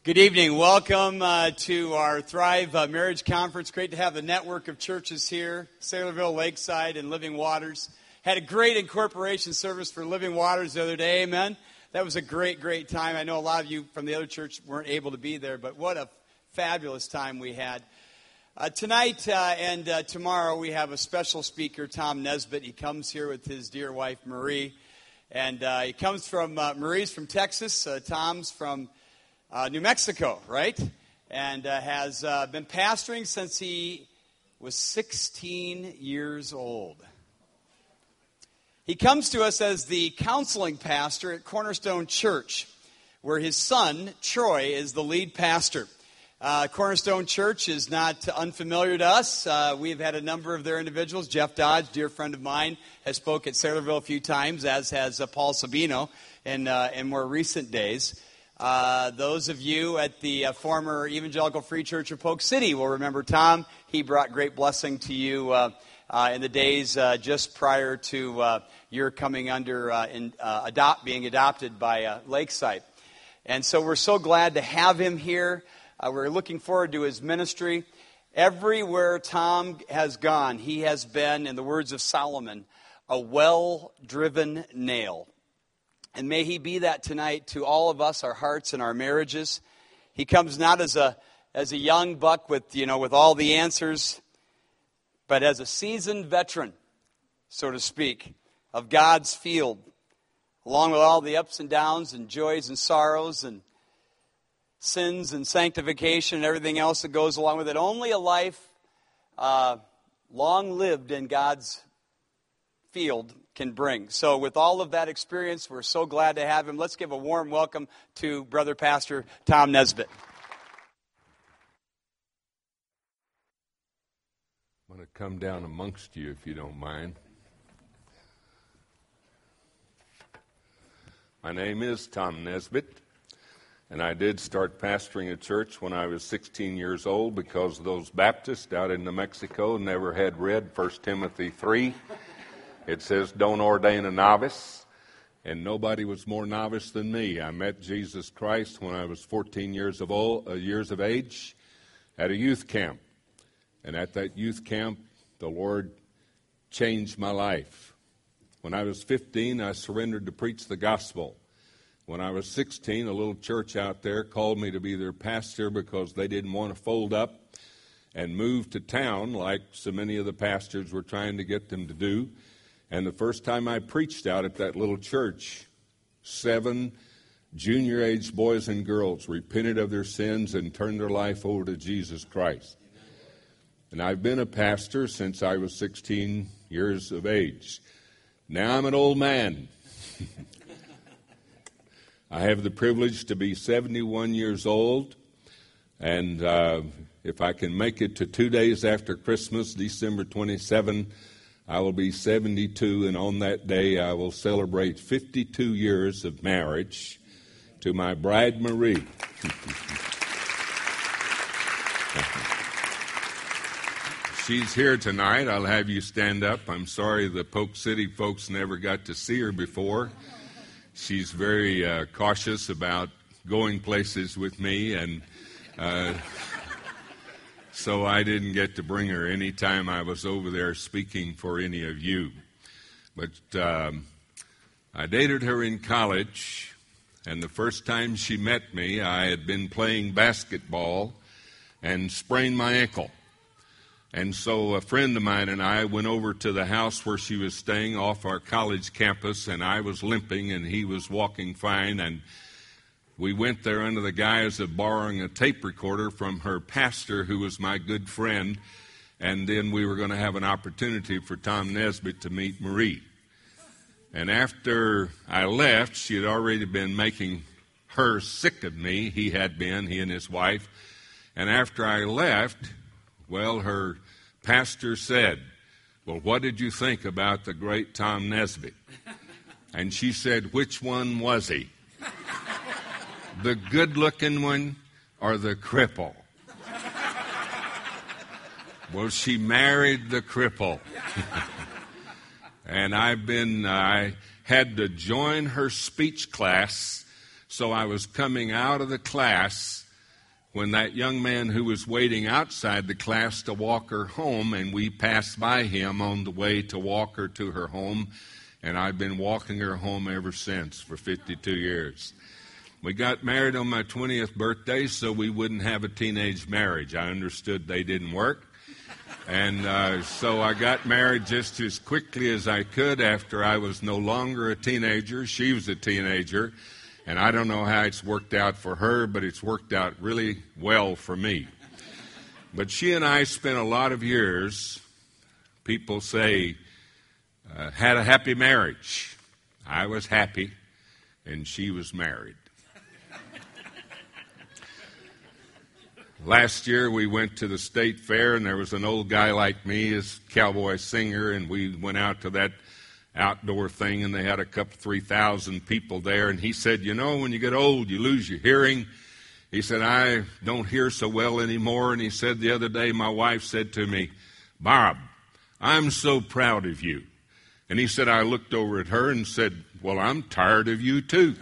Good evening. Welcome to our Thrive Marriage Conference. Great to have the network of churches here, Saylorville, Lakeside, and Living Waters. Had a great incorporation service for Living Waters the other day, amen? That was a great, great time. I know a lot of you from the other church weren't able to be there, but what a fabulous time we had. Tonight and tomorrow we have a special speaker, Tom Nesbitt. He comes here with his dear wife, Marie. And he comes from, Marie's from Texas, Tom's from New Mexico, right? And has been pastoring since he was 16 years old. He comes to us as the counseling pastor at Cornerstone Church, where his son, Troy, is the lead pastor. Cornerstone Church is not unfamiliar to us. We've had a number of their individuals. Jeff Dodge, dear friend of mine, has spoke at Saylorville a few times, as has Paul Sabino in more recent days. Those of you at the former Evangelical Free Church of Polk City will remember Tom. He brought great blessing to you in the days just prior to your coming under being adopted by Lakeside. And so we're so glad to have him here. We're looking forward to his ministry. Everywhere Tom has gone, he has been, in the words of Solomon, a well-driven nail. And may he be that tonight to all of us, our hearts and our marriages. He comes not as a young buck with all the answers, but as a seasoned veteran, so to speak, of God's field, along with all the ups and downs and joys and sorrows and sins and sanctification and everything else that goes along with it. Only a life long lived in God's field can bring. So with all of that experience, we're so glad to have him. Let's give a warm welcome to Brother Pastor Tom Nesbitt. I'm going to come down amongst you, if you don't mind. My name is Tom Nesbitt, and I did start pastoring a church when I was 16 years old because those Baptists out in New Mexico never had read 1 Timothy 3. It says, don't ordain a novice, and nobody was more novice than me. I met Jesus Christ when I was 14 years of age at a youth camp. And at that youth camp, the Lord changed my life. When I was 15, I surrendered to preach the gospel. When I was 16, a little church out there called me to be their pastor because they didn't want to fold up and move to town like so many of the pastors were trying to get them to do. And the first time I preached out at that little church, 7 junior-age boys and girls repented of their sins and turned their life over to Jesus Christ. And I've been a pastor since I was 16 years of age. Now I'm an old man. I have the privilege to be 71 years old, and if I can make it to 2 days after Christmas, December 27, I will be 72, and on that day I will celebrate 52 years of marriage to my bride, Marie. She's here tonight. I'll have you stand up. I'm sorry the Polk City folks never got to see her before. She's very cautious about going places with me, and so I didn't get to bring her any time I was over there speaking for any of you. But I dated her in college, and the first time she met me, I had been playing basketball and sprained my ankle. And so a friend of mine and I went over to the house where she was staying off our college campus, and I was limping and he was walking fine, and we went there under the guise of borrowing a tape recorder from her pastor, who was my good friend, and then we were going to have an opportunity for Tom Nesbitt to meet Marie. And after I left, she had already been making her sick of me. He and his wife. And after I left, well, her pastor said, well, what did you think about the great Tom Nesbitt? And she said, which one was he? The good-looking one or the cripple? Well, she married the cripple. And I had to join her speech class, so I was coming out of the class when that young man who was waiting outside the class to walk her home, and we passed by him on the way to walk her to her home, and I've been walking her home ever since for 52 years. We got married on my 20th birthday so we wouldn't have a teenage marriage. I understood they didn't work. And so I got married just as quickly as I could after I was no longer a teenager. She was a teenager. And I don't know how it's worked out for her, but it's worked out really well for me. But she and I spent a lot of years, people say, had a happy marriage. I was happy, and she was married. Last year we went to the state fair, and there was an old guy like me, his cowboy singer, and we went out to that outdoor thing, and they had a couple, 3,000 people there, and he said, you know, when you get old, you lose your hearing. He said, I don't hear so well anymore, and he said the other day, my wife said to me, Bob, I'm so proud of you. And he said, I looked over at her and said, well, I'm tired of you too.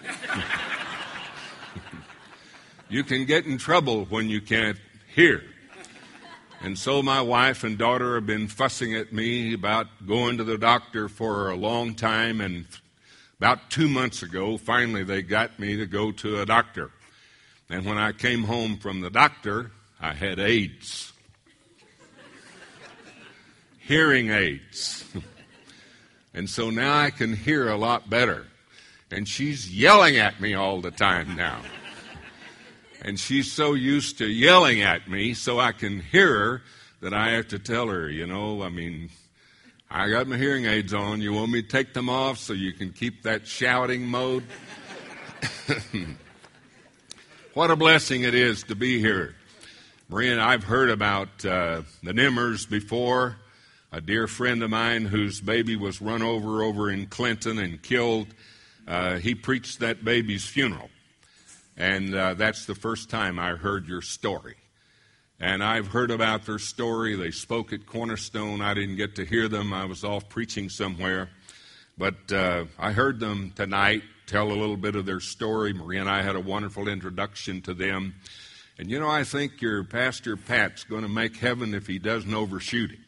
You can get in trouble when you can't hear. And so my wife and daughter have been fussing at me about going to the doctor for a long time, and about 2 months ago, finally they got me to go to a doctor. And when I came home from the doctor, I had AIDS. Hearing aids. And so now I can hear a lot better. And she's yelling at me all the time now. And she's so used to yelling at me so I can hear her that I have to tell her, you know, I got my hearing aids on. You want me to take them off so you can keep that shouting mode? What a blessing it is to be here. Maria, I've heard about the Nimmers before. A dear friend of mine whose baby was run over in Clinton and killed. He preached that baby's funeral. And that's the first time I heard your story. And I've heard about their story. They spoke at Cornerstone. I didn't get to hear them. I was off preaching somewhere. But I heard them tonight tell a little bit of their story. Maria and I had a wonderful introduction to them. And, you know, I think your Pastor Pat's going to make heaven if he doesn't overshoot it.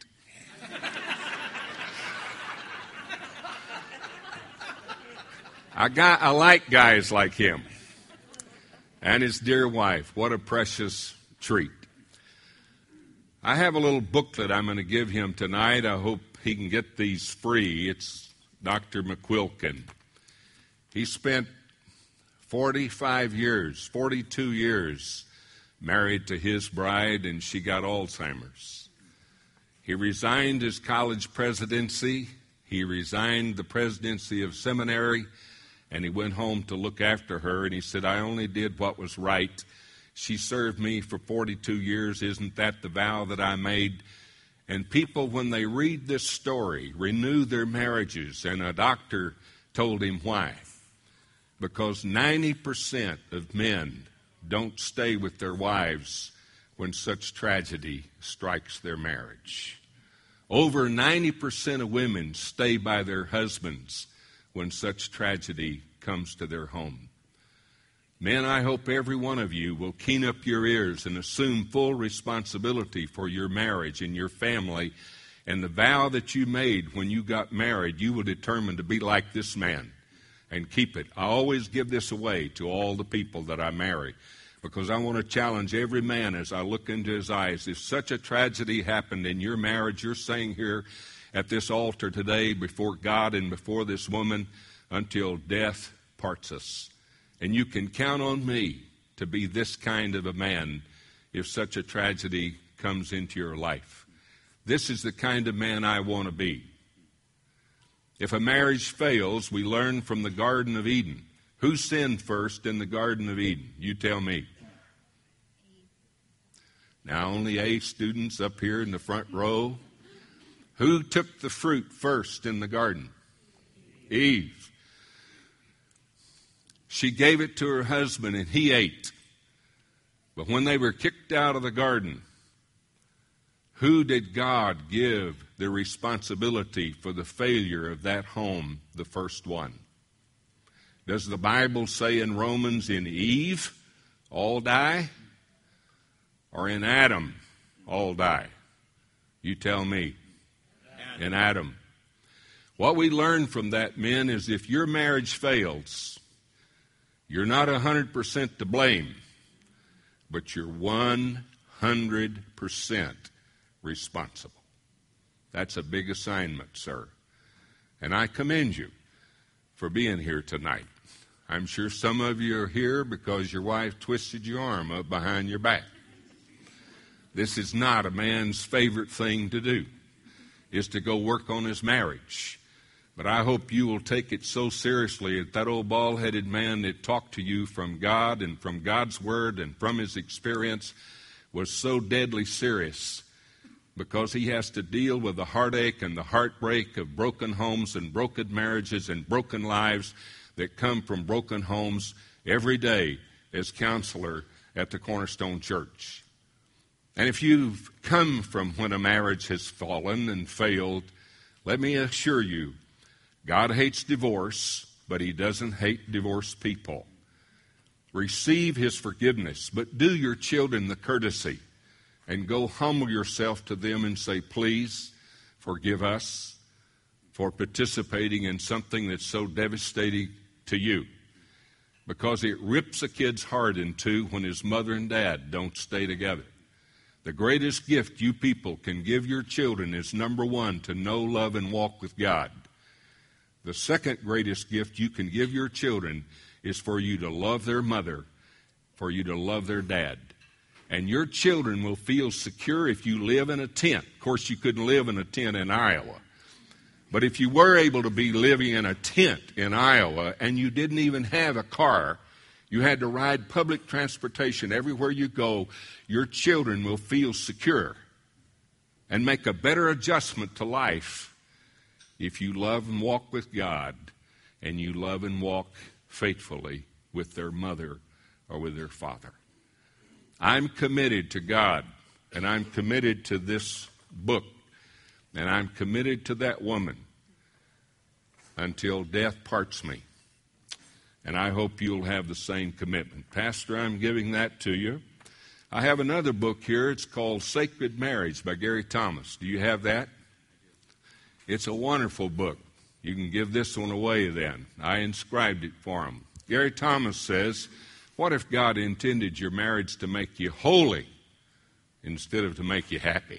I like guys like him. And his dear wife. What a precious treat. I have a little booklet I'm going to give him tonight. I hope he can get these free. It's Dr. McQuilkin. He spent 42 years married to his bride, and she got Alzheimer's. He resigned his college presidency. He resigned the presidency of seminary. And he went home to look after her, and he said, I only did what was right. She served me for 42 years. Isn't that the vow that I made? And people, when they read this story, renew their marriages. And a doctor told him why. Because 90% of men don't stay with their wives when such tragedy strikes their marriage. Over 90% of women stay by their husbands when such tragedy comes to their home. Men, I hope every one of you will keen up your ears and assume full responsibility for your marriage and your family, and the vow that you made when you got married, you will determine to be like this man and keep it. I always give this away to all the people that I marry, because I want to challenge every man as I look into his eyes. If such a tragedy happened in your marriage, you're saying here at this altar today before God and before this woman, until death parts us. And you can count on me to be this kind of a man if such a tragedy comes into your life. This is the kind of man I want to be. If a marriage fails, we learn from the Garden of Eden. Who sinned first in the Garden of Eden? You tell me. Now, only A students up here in the front row. Who took the fruit first in the garden? Eve. She gave it to her husband and he ate. But when they were kicked out of the garden, who did God give the responsibility for the failure of that home, the first one? Does the Bible say in Romans, in Eve, all die? or in Adam all die? You tell me. In Adam. What we learn from that, men, is if your marriage fails, you're not 100% to blame, but you're 100% responsible. That's a big assignment, sir. And I commend you for being here tonight. I'm sure some of you are here because your wife twisted your arm up behind your back. This is not a man's favorite thing to do, is to go work on his marriage. But I hope you will take it so seriously that old bald-headed man that talked to you from God and from God's Word and from his experience was so deadly serious, because he has to deal with the heartache and the heartbreak of broken homes and broken marriages and broken lives that come from broken homes every day as counselor at the Cornerstone Church. And if you've come from when a marriage has fallen and failed, let me assure you, God hates divorce, but he doesn't hate divorced people. Receive his forgiveness, but do your children the courtesy and go humble yourself to them and say, please forgive us for participating in something that's so devastating to you. Because it rips a kid's heart in two when his mother and dad don't stay together. The greatest gift you people can give your children is, number one, to know, love, and walk with God. The second greatest gift you can give your children is for you to love their mother, for you to love their dad. And your children will feel secure if you live in a tent. Of course, you couldn't live in a tent in Iowa. But if you were able to be living in a tent in Iowa and you didn't even have a car, you had to ride public transportation everywhere you go, your children will feel secure and make a better adjustment to life if you love and walk with God and you love and walk faithfully with their mother or with their father. I'm committed to God, and I'm committed to this book, and I'm committed to that woman until death parts me. And I hope you'll have the same commitment. Pastor, I'm giving that to you. I have another book here. It's called Sacred Marriage by Gary Thomas. Do you have that? It's a wonderful book. You can give this one away then. I inscribed it for him. Gary Thomas says, what if God intended your marriage to make you holy instead of to make you happy?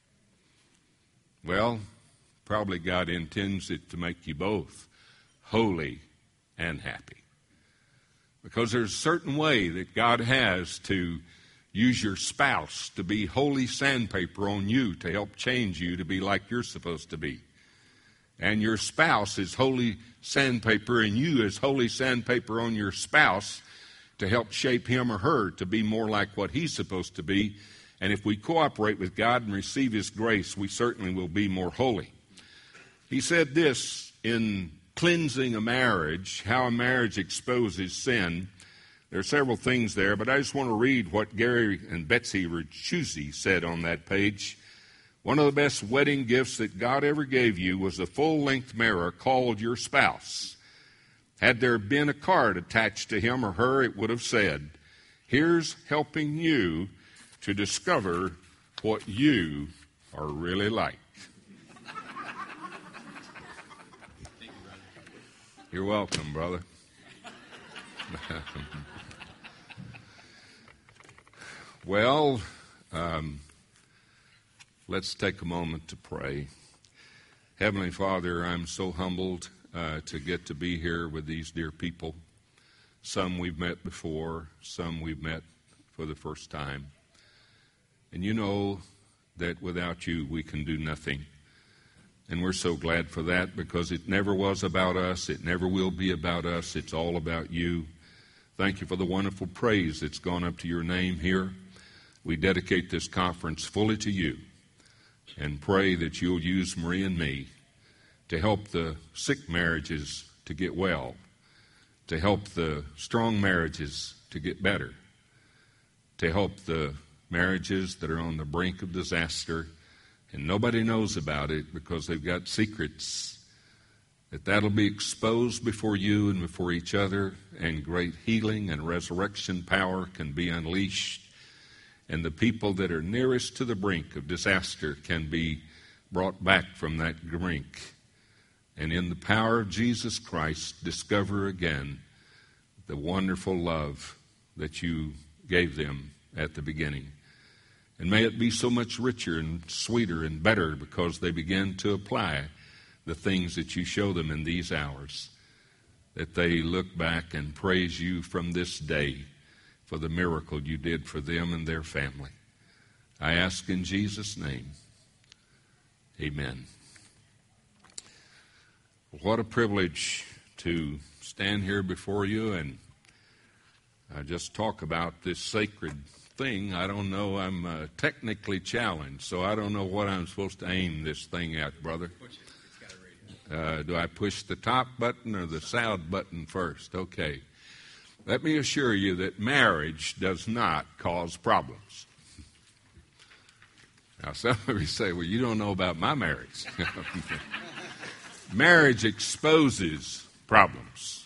Well, probably God intends it to make you both holy and happy. Because there's a certain way that God has to use your spouse to be holy sandpaper on you to help change you to be like you're supposed to be. And your spouse is holy sandpaper, and you is holy sandpaper on your spouse to help shape him or her to be more like what he's supposed to be. And if we cooperate with God and receive his grace, we certainly will be more holy. He said this in Cleansing a Marriage, How a Marriage Exposes Sin. There are several things there, but I just want to read what Gary and Betsy Rachuzi said on that page. One of the best wedding gifts that God ever gave you was a full-length mirror called your spouse. Had there been a card attached to him or her, it would have said, here's helping you to discover what you are really like. You're welcome, brother. Well, let's take a moment to pray. Heavenly Father, I'm so humbled to get to be here with these dear people. Some we've met before, some we've met for the first time. And you know that without you we can do nothing. And we're so glad for that, because it never was about us. It never will be about us. It's all about you. Thank you for the wonderful praise that's gone up to your name here. We dedicate this conference fully to you and pray that you'll use Marie and me to help the sick marriages to get well, to help the strong marriages to get better, to help the marriages that are on the brink of disaster and nobody knows about it because they've got secrets, that'll be exposed before you and before each other, and great healing and resurrection power can be unleashed. and the people that are nearest to the brink of disaster can be brought back from that brink, and in the power of Jesus Christ discover again the wonderful love that you gave them at the beginning. And may it be so much richer and sweeter and better because they begin to apply the things that you show them in these hours, that they look back and praise you from this day for the miracle you did for them and their family. I ask in Jesus' name, amen. What a privilege to stand here before you and just talk about this sacred thing. I don't know, I'm technically challenged, so I don't know what I'm supposed to aim this thing at, brother. Push it. It's got a radio. Do I push the top button or the sound button first? Okay. Let me assure you that marriage does not cause problems. Now, some of you say, well, you don't know about my marriage. Marriage exposes problems.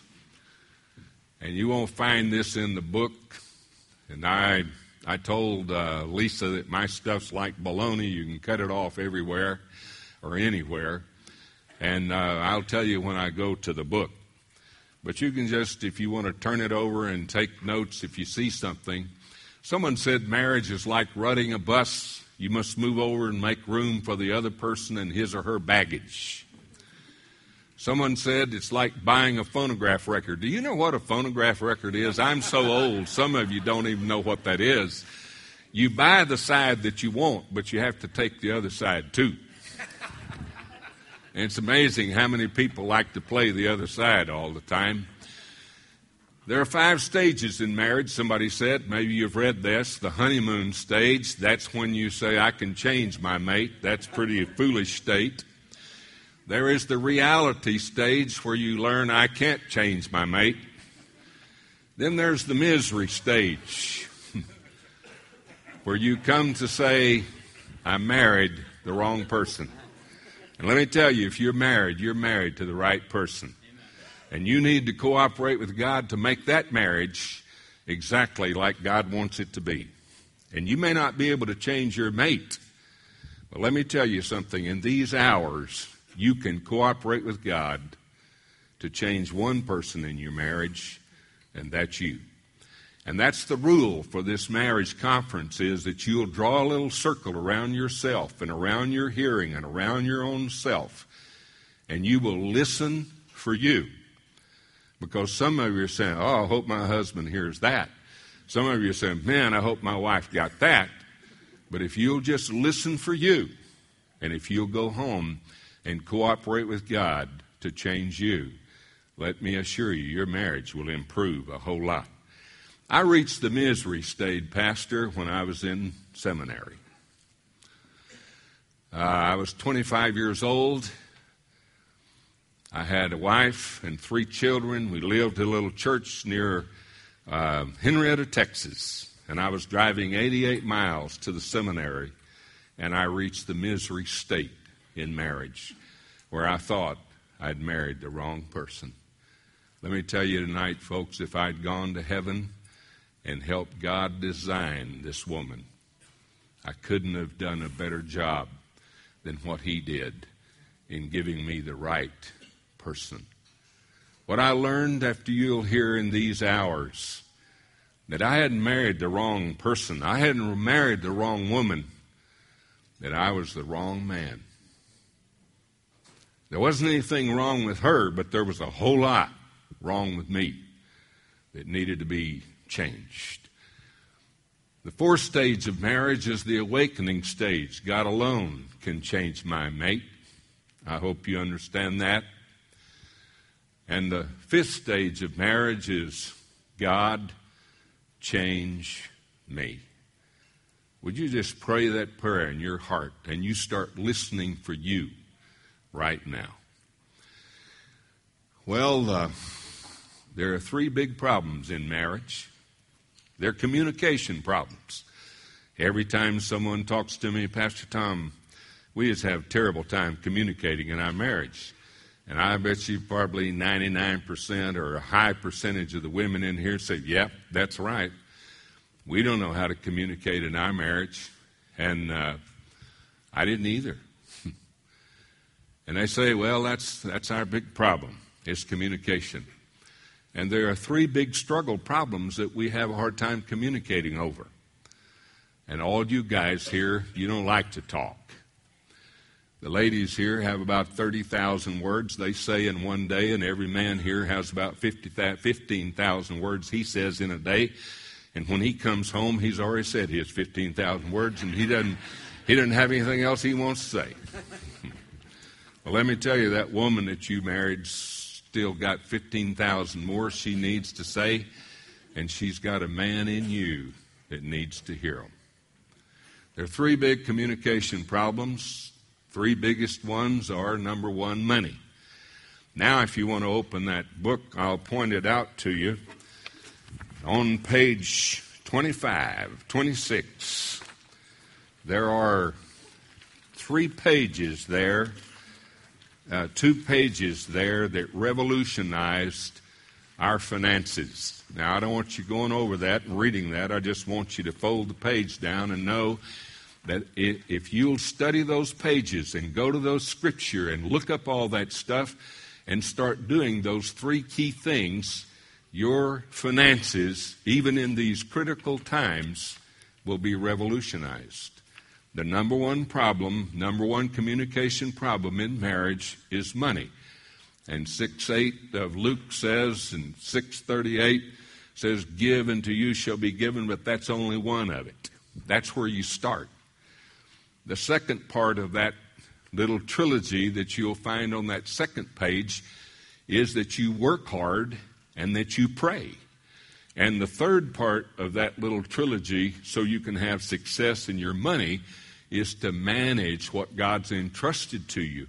And you won't find this in the book. And I told Lisa that my stuff's like baloney. You can cut it off everywhere or anywhere. And I'll tell you when I go to the book. But you can just, if you want to turn it over and take notes if you see something. Someone said marriage is like running a bus. You must move over and make room for the other person and his or her baggage. Someone said it's like buying a phonograph record. Do you know what a phonograph record is? I'm so old, some of you don't even know what that is. You buy the side that you want, but you have to take the other side too. And it's amazing how many people like to play the other side all the time. There are 5 stages in marriage, somebody said. Maybe you've read this. The honeymoon stage, that's when you say, I can change my mate. That's pretty foolish state. There is the reality stage where you learn, I can't change my mate. Then there's the misery stage where you come to say, I married the wrong person. And let me tell you, if you're married to the right person. And you need to cooperate with God to make that marriage exactly like God wants it to be. And you may not be able to change your mate. But let me tell you something. In these hours, you can cooperate with God to change one person in your marriage, and that's you. And that's the rule for this marriage conference, is that you'll draw a little circle around yourself and around your hearing and around your own self, and you will listen for you. Because some of you are saying, oh, I hope my husband hears that. Some of you are saying, man, I hope my wife got that. But if you'll just listen for you, and if you'll go home and cooperate with God to change you, let me assure you, your marriage will improve a whole lot. I reached the misery stage, Pastor, when I was in seminary. I was 25 years old. I had a wife and 3 children. We lived in a little church near Henrietta, Texas. And I was driving 88 miles to the seminary, and I reached the misery state in marriage, where I thought I'd married the wrong person. Let me tell you tonight, folks, if I'd gone to heaven and helped God design this woman, I couldn't have done a better job than what He did in giving me the right person. What I learned after you'll hear in these hours, that I hadn't married the wrong person. I hadn't married the wrong woman. That I was the wrong man. There wasn't anything wrong with her, but there was a whole lot wrong with me that needed to be changed. The 4th stage of marriage is the awakening stage. God alone can change my mate. I hope you understand that. And the 5th stage of marriage is God, change me. Would you just pray that prayer in your heart and you start listening for you right now? Well, there are 3 big problems in marriage. They're communication problems. Every time someone talks to me, Pastor Tom, we just have a terrible time communicating in our marriage. And I bet you probably 99% or a high percentage of the women in here say, yep, that's right. We don't know how to communicate in our marriage, and I didn't either. And they say, well, that's our big problem, is communication. And there are three big struggle problems that we have a hard time communicating over. And all you guys here, you don't like to talk. The ladies here have about 30,000 words they say in one day, and every man here has about 15,000 words he says in a day. And when he comes home, he's already said his 15,000 words, and he doesn't have anything else he wants to say. Well, let me tell you, that woman that you married still got 15,000 more she needs to say, and she's got a man in you that needs to hear them. There are three big communication problems. Three biggest ones are, number one, money. Now, if you want to open that book, I'll point it out to you. On page 25, 26, there are 3 pages there, 2 pages there that revolutionized our finances. Now, I don't want you going over that and reading that. I just want you to fold the page down and know that if you'll study those pages and go to those scripture and look up all that stuff and start doing those 3 key things, your finances, even in these critical times, will be revolutionized. The number one communication problem in marriage is money. And 6:8 of Luke says, and 6:38 says, give and to you shall be given, but that's only one of it. That's where you start. The second part of that little trilogy that you'll find on that second page is that you work hard and that you pray. And the third part of that little trilogy, so you can have success in your money, is to manage what God's entrusted to you.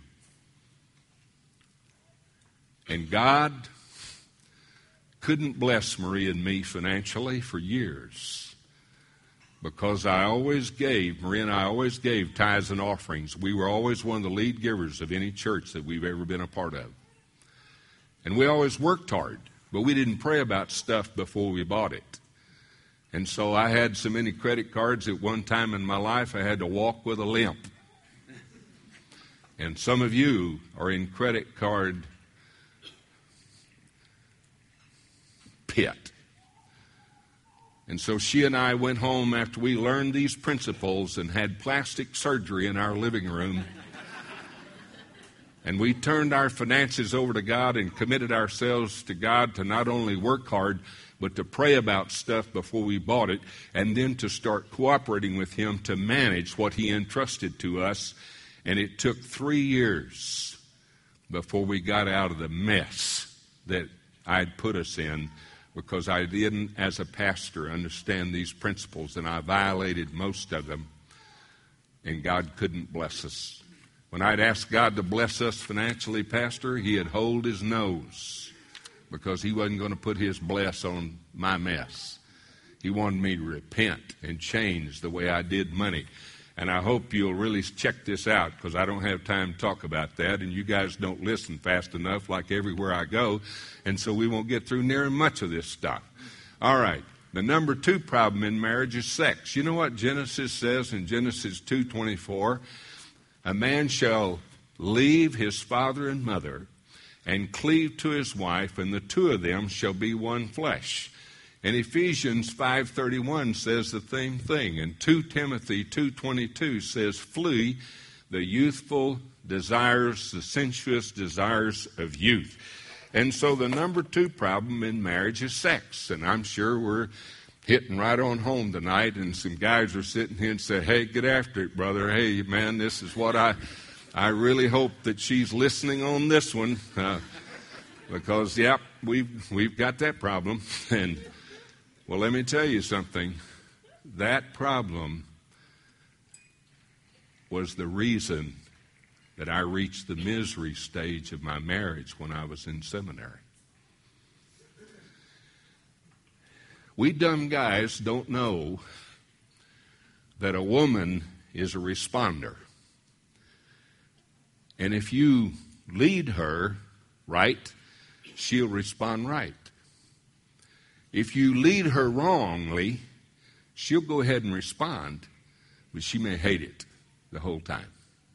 And God couldn't bless Marie and me financially for years, because Marie and I always gave tithes and offerings. We were always one of the lead givers of any church that we've ever been a part of. And we always worked hard, but we didn't pray about stuff before we bought it. And so I had so many credit cards at one time in my life, I had to walk with a limp. And some of you are in credit card pit. And so she and I went home after we learned these principles and had plastic surgery in our living room. And we turned our finances over to God and committed ourselves to God to not only work hard, but to pray about stuff before we bought it, and then to start cooperating with Him to manage what He entrusted to us. And it took 3 years before we got out of the mess that I'd put us in, because I didn't, as a pastor, understand these principles, and I violated most of them, and God couldn't bless us. When I'd ask God to bless us financially, Pastor, He'd hold His nose, because He wasn't going to put His bless on my mess. He wanted me to repent and change the way I did money. And I hope you'll really check this out, because I don't have time to talk about that, and you guys don't listen fast enough like everywhere I go, and so we won't get through near much of this stuff. All right, the number 2 problem in marriage is sex. You know what Genesis says in Genesis 2:24? A man shall leave his father and mother and cleave to his wife, and the two of them shall be one flesh. And Ephesians 5:31 says the same thing. And 2 Timothy 2:22 says, flee the youthful desires, the sensuous desires of youth. And so the number 2 problem in marriage is sex. And I'm sure we're hitting right on home tonight, and some guys are sitting here and say, hey, get after it, brother. Hey, man, this is what I really hope that she's listening on this one, because, yep, we've got that problem. And well, let me tell you something. That problem was the reason that I reached the misery stage of my marriage when I was in seminary. We dumb guys don't know that a woman is a responder. And if you lead her right, she'll respond right. If you lead her wrongly, she'll go ahead and respond, but she may hate it the whole time.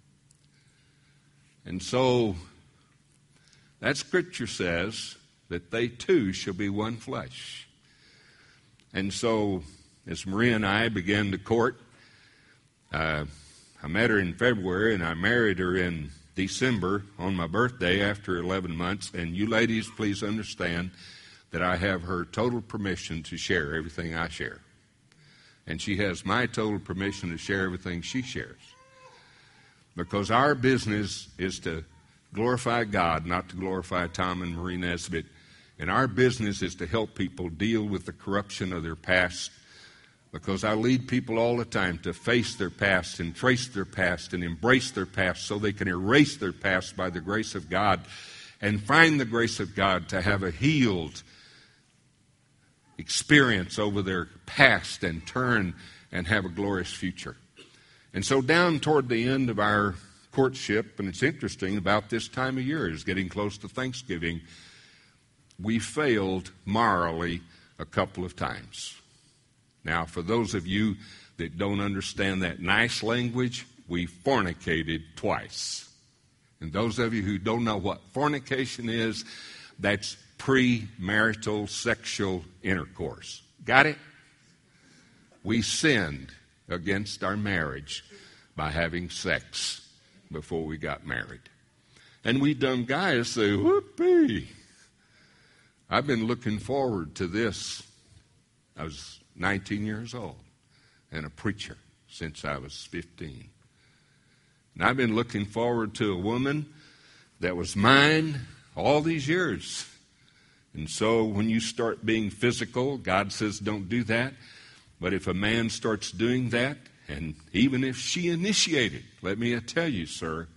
And so that scripture says that they two shall be one flesh. And so as Maria and I began to court, I met her in February and I married her in December on my birthday after 11 months. And you ladies, please understand that I have her total permission to share everything I share. And she has my total permission to share everything she shares. Because our business is to glorify God, not to glorify Tom and Marie Nesbitt. And our business is to help people deal with the corruption of their past. Because I lead people all the time to face their past and trace their past and embrace their past so they can erase their past by the grace of God and find the grace of God to have a healed experience over their past and turn and have a glorious future. And so down toward the end of our courtship, and it's interesting, about this time of year, it's getting close to Thanksgiving, we failed morally a couple of times. Now, for those of you that don't understand that nice language, we fornicated twice. And those of you who don't know what fornication is, that's premarital sexual intercourse. Got it? We sinned against our marriage by having sex before we got married. And we dumb guys say, whoopee. I've been looking forward to this. I was 19 years old and a preacher since I was 15. And I've been looking forward to a woman that was mine all these years. And so when you start being physical, God says don't do that. But if a man starts doing that, and even if she initiated, let me tell you, sir,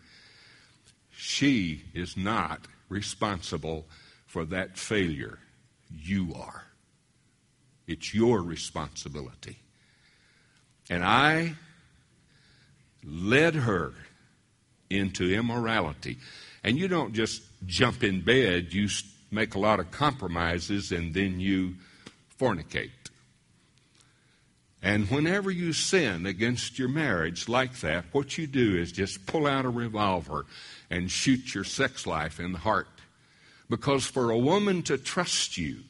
she is not responsible for that failure. You are. It's your responsibility. And I led her into immorality. And you don't just jump in bed, you make a lot of compromises, and then you fornicate. And whenever you sin against your marriage like that, what you do is just pull out a revolver and shoot your sex life in the heart. Because for a woman to trust you,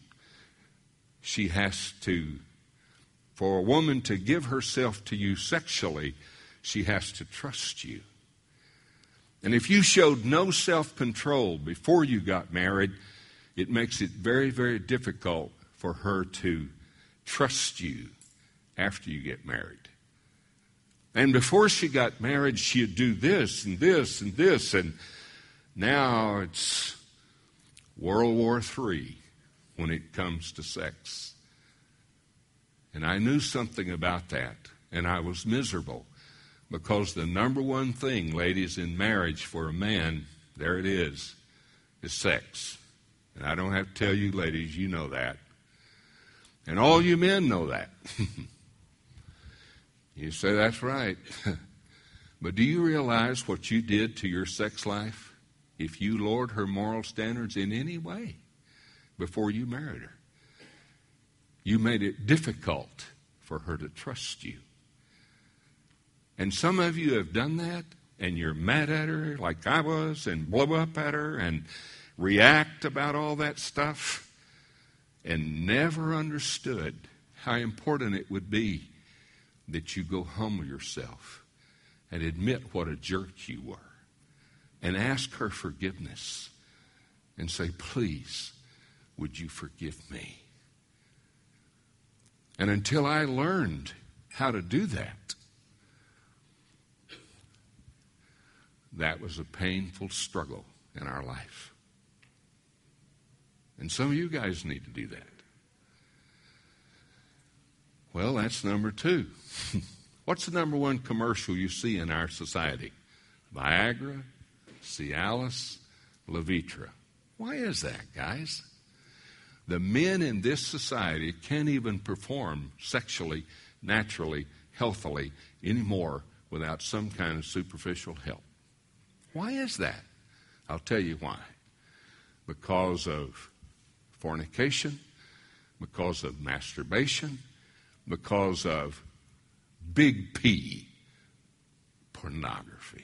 for a woman to give herself to you sexually, she has to trust you. And if you showed no self-control before you got married, it makes it very, very difficult for her to trust you after you get married. And before she got married, she'd do this and this and this, and now it's World War III when it comes to sex. And I knew something about that, and I was miserable, because the number one thing, ladies, in marriage for a man, there it is sex. And I don't have to tell you, ladies, you know that. And all you men know that. You say, that's right. But do you realize what you did to your sex life if you lowered her moral standards in any way before you married her? You made it difficult for her to trust you. And some of you have done that, and you're mad at her like I was, and blow up at her and react about all that stuff, and never understood how important it would be that you go humble yourself and admit what a jerk you were and ask her forgiveness and say, please, would you forgive me? And until I learned how to do that, that was a painful struggle in our life. And some of you guys need to do that. Well, that's number two. What's the number one commercial you see in our society? Viagra, Cialis, Levitra. Why is that, guys? The men in this society can't even perform sexually, naturally, healthily anymore without some kind of superficial help. Why is that? I'll tell you why. Because of fornication, because of masturbation, because of big P, pornography.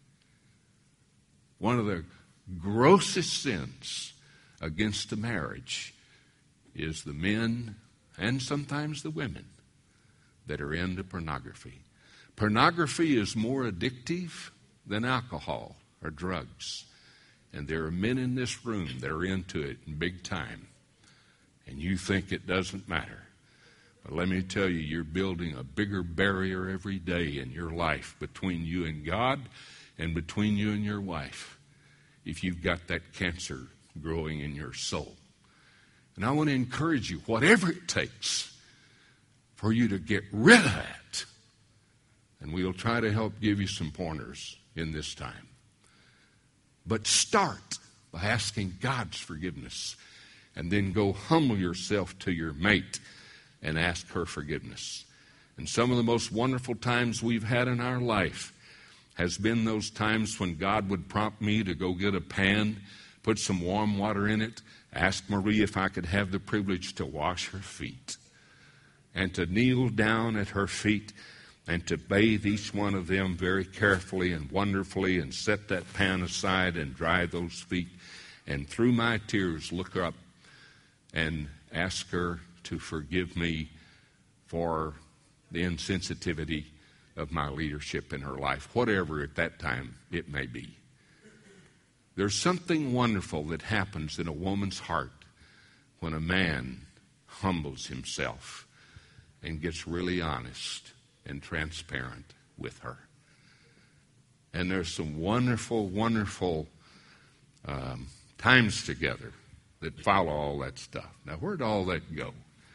One of the grossest sins against a marriage is the men and sometimes the women that are into pornography. Pornography is more addictive than alcohol or drugs. And there are men in this room that are into it in big time. And you think it doesn't matter. But let me tell you, you're building a bigger barrier every day in your life between you and God and between you and your wife if you've got that cancer growing in your soul. And I want to encourage you, whatever it takes for you to get rid of that. And we'll try to help give you some pointers in this time. But start by asking God's forgiveness. And then go humble yourself to your mate and ask her forgiveness. And some of the most wonderful times we've had in our life has been those times when God would prompt me to go get a pan, put some warm water in it, ask Marie if I could have the privilege to wash her feet, and to kneel down at her feet and to bathe each one of them very carefully and wonderfully and set that pan aside and dry those feet. And through my tears, look up and ask her to forgive me for the insensitivity of my leadership in her life, whatever at that time it may be. There's something wonderful that happens in a woman's heart when a man humbles himself and gets really honest and transparent with her. And there's some wonderful, wonderful times together that follow all that stuff. Now, where'd all that go?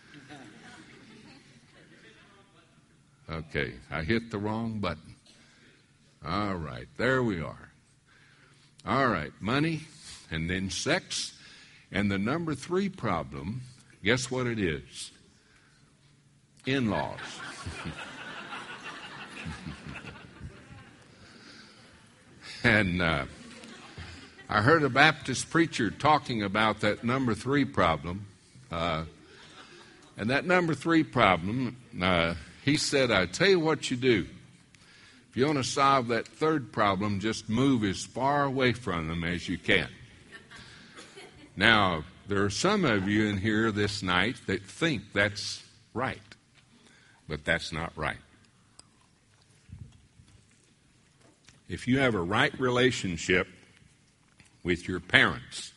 Okay, I hit the wrong button. All right, there we are. All right, money and then sex. And the number 3 problem, guess what it is? In-laws. And I heard a Baptist preacher talking about that number 3 problem. And that number 3 problem, he said, I tell you what you do. If you want to solve that 3rd problem, just move as far away from them as you can. Now, there are some of you in here this night that think that's right, but that's not right. If you have a right relationship with your parents,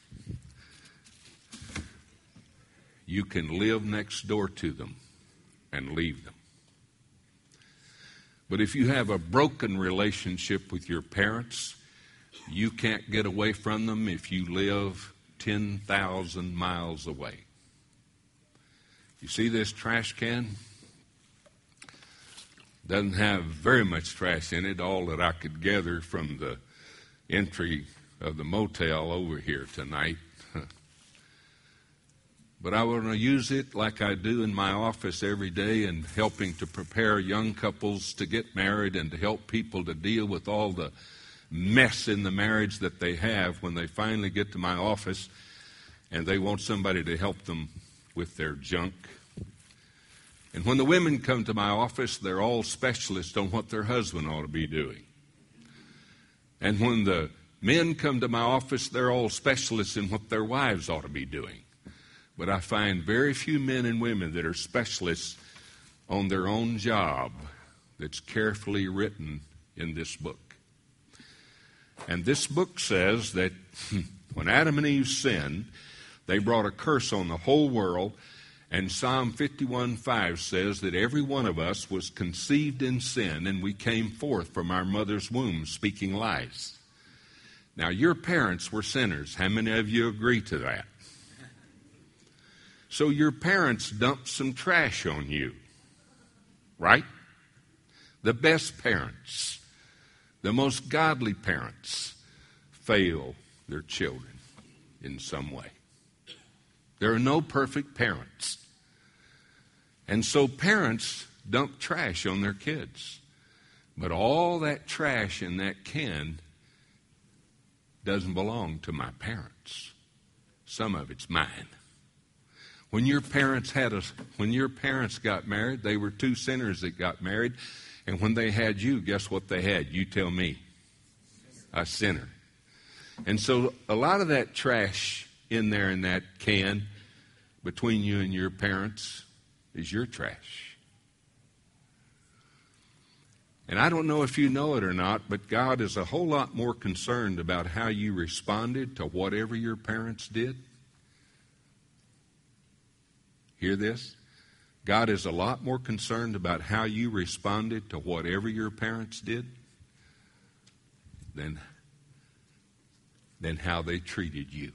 you can live next door to them and leave them. But if you have a broken relationship with your parents, you can't get away from them if you live 10,000 miles away. You see this trash can? Doesn't have very much trash in it, all that I could gather from the entry of the motel over here tonight. But I want to use it like I do in my office every day in helping to prepare young couples to get married and to help people to deal with all the mess in the marriage that they have when they finally get to my office and they want somebody to help them with their junk. And when the women come to my office, they're all specialists on what their husband ought to be doing. And when the men come to my office, they're all specialists in what their wives ought to be doing. But I find very few men and women that are specialists on their own job that's carefully written in this book. And this book says that when Adam and Eve sinned, they brought a curse on the whole world. And Psalm 51:5 says that every one of us was conceived in sin and we came forth from our mother's womb speaking lies. Now, your parents were sinners. How many of you agree to that? So your parents dumped some trash on you, right? The best parents, the most godly parents, fail their children in some way. There are no perfect parents. And so parents dump trash on their kids. But all that trash in that can doesn't belong to my parents. Some of it's mine. When your parents got married, they were two sinners that got married. And when they had you, guess what they had? You tell me. A sinner. And so a lot of that trash in there in that can between you and your parents is your trash. And I don't know if you know it or not, but God is a whole lot more concerned about how you responded to whatever your parents did. Hear this? God is a lot more concerned about how you responded to whatever your parents did than how they treated you.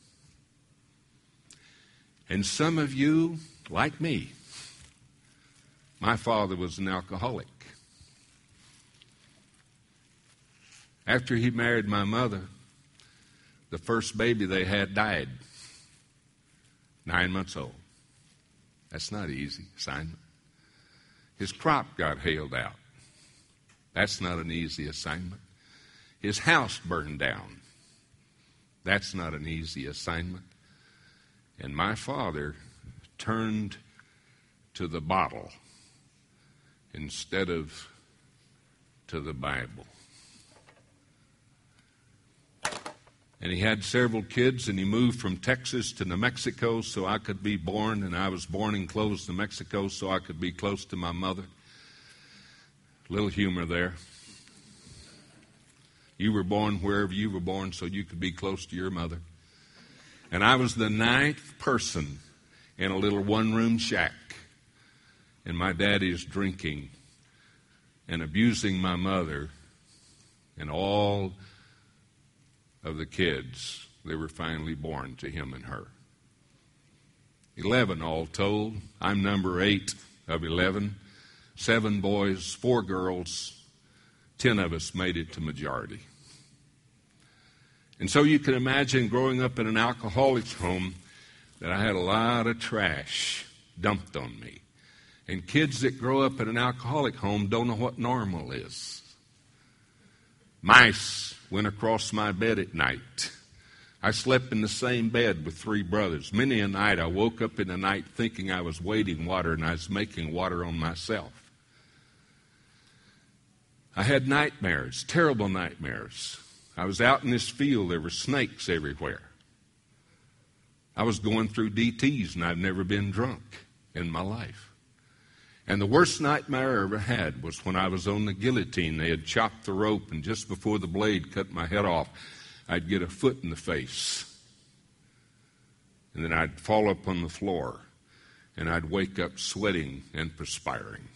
And some of you, like me, my father was an alcoholic. After he married my mother, the first baby they had died, 9 months old. That's not an easy assignment. His crop got hailed out. That's not an easy assignment. His house burned down. That's not an easy assignment. And my father turned to the bottle instead of to the Bible. And he had several kids, and he moved from Texas to New Mexico so I could be born, and I was born and close to New Mexico so I could be close to my mother. Little humor there. You were born wherever you were born so you could be close to your mother. And I was the 9th person in a little one-room shack. And my daddy is drinking and abusing my mother and all of the kids that were finally born to him and her. 11 all told. I'm number 8 of 11. 7 boys, 4 girls. 10 of us made it to majority. And so you can imagine growing up in an alcoholic's home that I had a lot of trash dumped on me. And kids that grow up in an alcoholic home don't know what normal is. Mice went across my bed at night. I slept in the same bed with 3 brothers. Many a night I woke up in the night thinking I was wading water and I was making water on myself. I had nightmares, terrible nightmares. I was out in this field. There were snakes everywhere. I was going through DTs, and I've never been drunk in my life. And the worst nightmare I ever had was when I was on the guillotine. They had chopped the rope, and just before the blade cut my head off, I'd get a foot in the face. And then I'd fall up on the floor, and I'd wake up sweating and perspiring.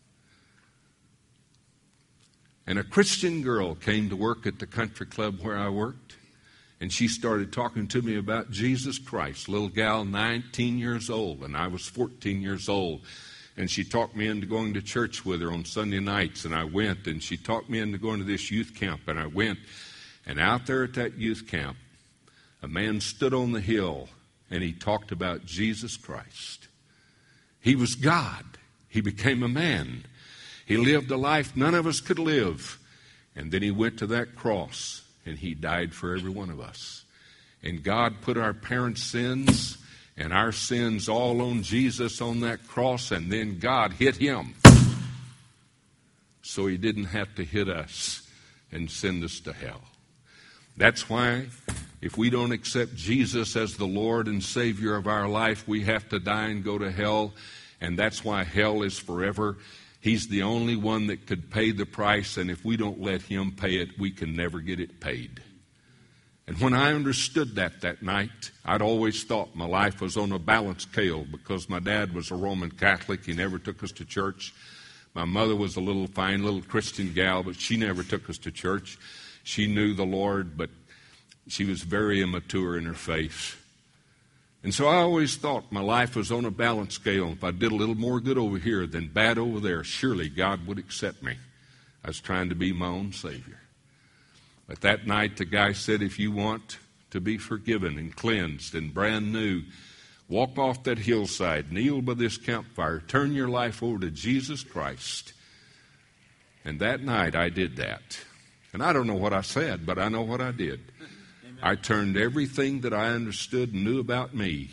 And a Christian girl came to work at the country club where I worked, and she started talking to me about Jesus Christ. Little gal, 19 years old, and I was 14 years old. And she talked me into going to church with her on Sunday nights, and I went. And she talked me into going to this youth camp, and I went. And out there at that youth camp, a man stood on the hill, and he talked about Jesus Christ. He was God. He became a man. He lived a life none of us could live. And then he went to that cross, and he died for every one of us. And God put our parents' sins and our sins all on Jesus on that cross, and then God hit him so he didn't have to hit us and send us to hell. That's why if we don't accept Jesus as the Lord and Savior of our life, we have to die and go to hell, and that's why hell is forever. He's the only one that could pay the price, and if we don't let him pay it, we can never get it paid. And when I understood that night, I'd always thought my life was on a balance scale because my dad was a Roman Catholic. He never took us to church. My mother was a fine little Christian gal, but she never took us to church. She knew the Lord, but she was very immature in her faith. And so I always thought my life was on a balance scale. If I did a little more good over here than bad over there, surely God would accept me. I was trying to be my own Savior. But that night the guy said, if you want to be forgiven and cleansed and brand new, walk off that hillside, kneel by this campfire, turn your life over to Jesus Christ. And that night I did that. And I don't know what I said, but I know what I did. I turned everything that I understood and knew about me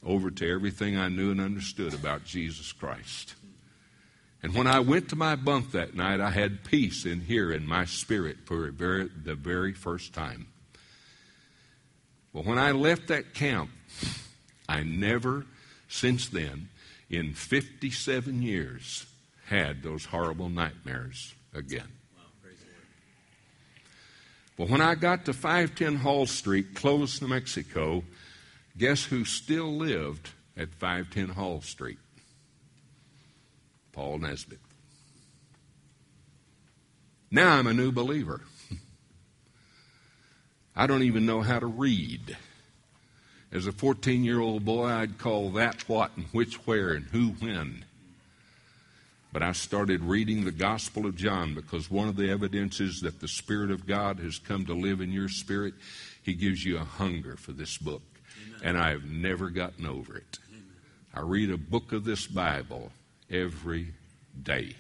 over to everything I knew and understood about Jesus Christ. And when I went to my bunk that night, I had peace in here in my spirit for the very first time. But when I left that camp, I never, since then, in 57 years, had those horrible nightmares again. Wow, praise the Lord. But when I got to 510 Hall Street, Clovis, New Mexico, guess who still lived at 510 Hall Street? Paul Nesbitt. Now I'm a new believer. I don't even know how to read. As a 14-year-old boy, I'd call that what and which, where, and who, when. But I started reading the Gospel of John because one of the evidences that the Spirit of God has come to live in your spirit, He gives you a hunger for this book. Amen. And I've never gotten over it. Amen. I read a book of this Bible every day.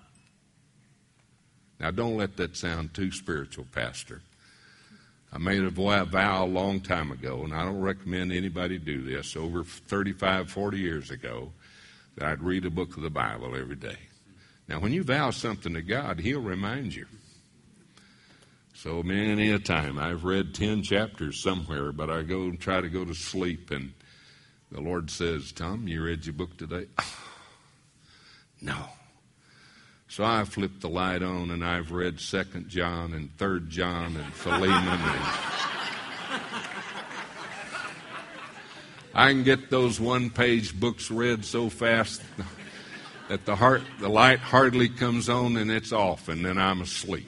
Now, don't let that sound too spiritual, Pastor. I made a vow a long time ago, and I don't recommend anybody do this, over 35, 40 years ago, that I'd read a book of the Bible every day. Now, when you vow something to God, He'll remind you. So many a time, I've read 10 chapters somewhere, but I go and try to go to sleep, and the Lord says, Tom, you read your book today? No. So I flipped the light on, and I've read 2 John and 3 John and Philemon. I can get those one-page books read so fast that the light hardly comes on and it's off, and then I'm asleep.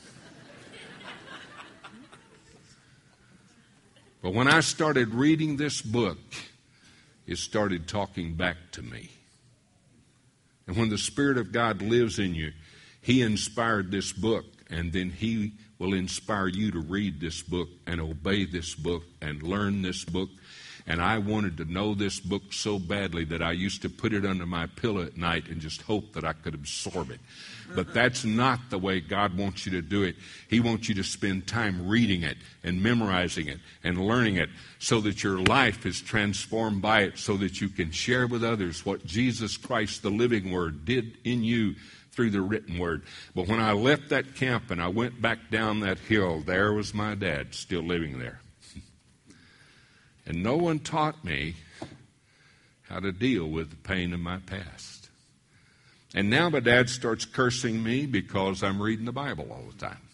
But when I started reading this book, it started talking back to me. And when the Spirit of God lives in you, He inspired this book, and then He will inspire you to read this book and obey this book and learn this book. And I wanted to know this book so badly that I used to put it under my pillow at night and just hope that I could absorb it. But that's not the way God wants you to do it. He wants you to spend time reading it and memorizing it and learning it so that your life is transformed by it, so that you can share with others what Jesus Christ, the living Word, did in you through the written Word. But when I left that camp and I went back down that hill, there was my dad still living there. And no one taught me how to deal with the pain of my past. And now my dad starts cursing me because I'm reading the Bible all the time.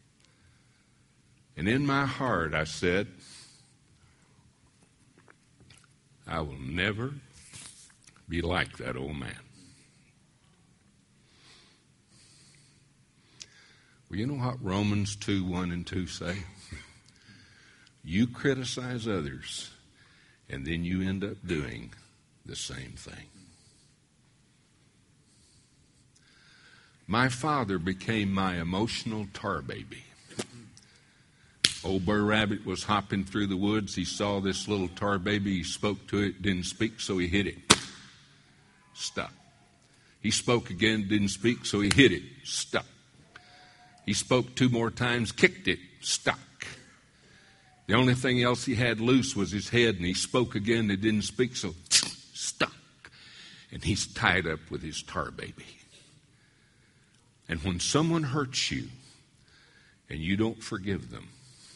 And in my heart I said, I will never be like that old man. Well, you know what Romans 2:1 and 2 say? You criticize others, and then you end up doing the same thing. My father became my emotional tar baby. Old Brer Rabbit was hopping through the woods. He saw this little tar baby. He spoke to it, didn't speak, so he hit it. Stuck. He spoke again, didn't speak, so he hit it. Stuck. He spoke 2 more times, kicked it, stuck. The only thing else he had loose was his head, and he spoke again, it didn't speak, so stuck. And he's tied up with his tar baby. And when someone hurts you and you don't forgive them,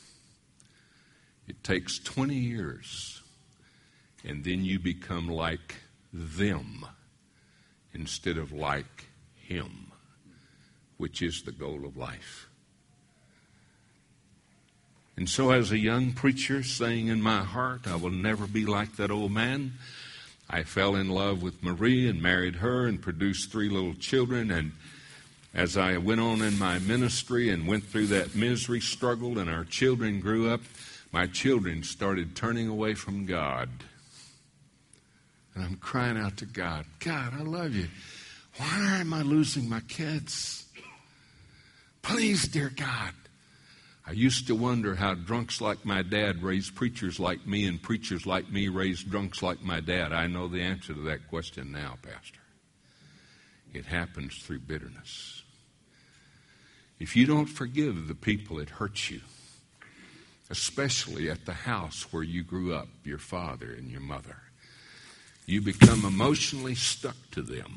it takes 20 years, and then you become like them instead of like Him, which is the goal of life. And so as a young preacher saying in my heart, I will never be like that old man, I fell in love with Marie and married her and produced 3 little children. And as I went on in my ministry and went through that misery struggle and our children grew up, my children started turning away from God. And I'm crying out to God, God, I love you. Why am I losing my kids? Please, dear God. I used to wonder how drunks like my dad raised preachers like me, and preachers like me raised drunks like my dad. I know the answer to that question now, Pastor. It happens through bitterness. If you don't forgive the people that hurt you, especially at the house where you grew up, your father and your mother, You become emotionally stuck to them.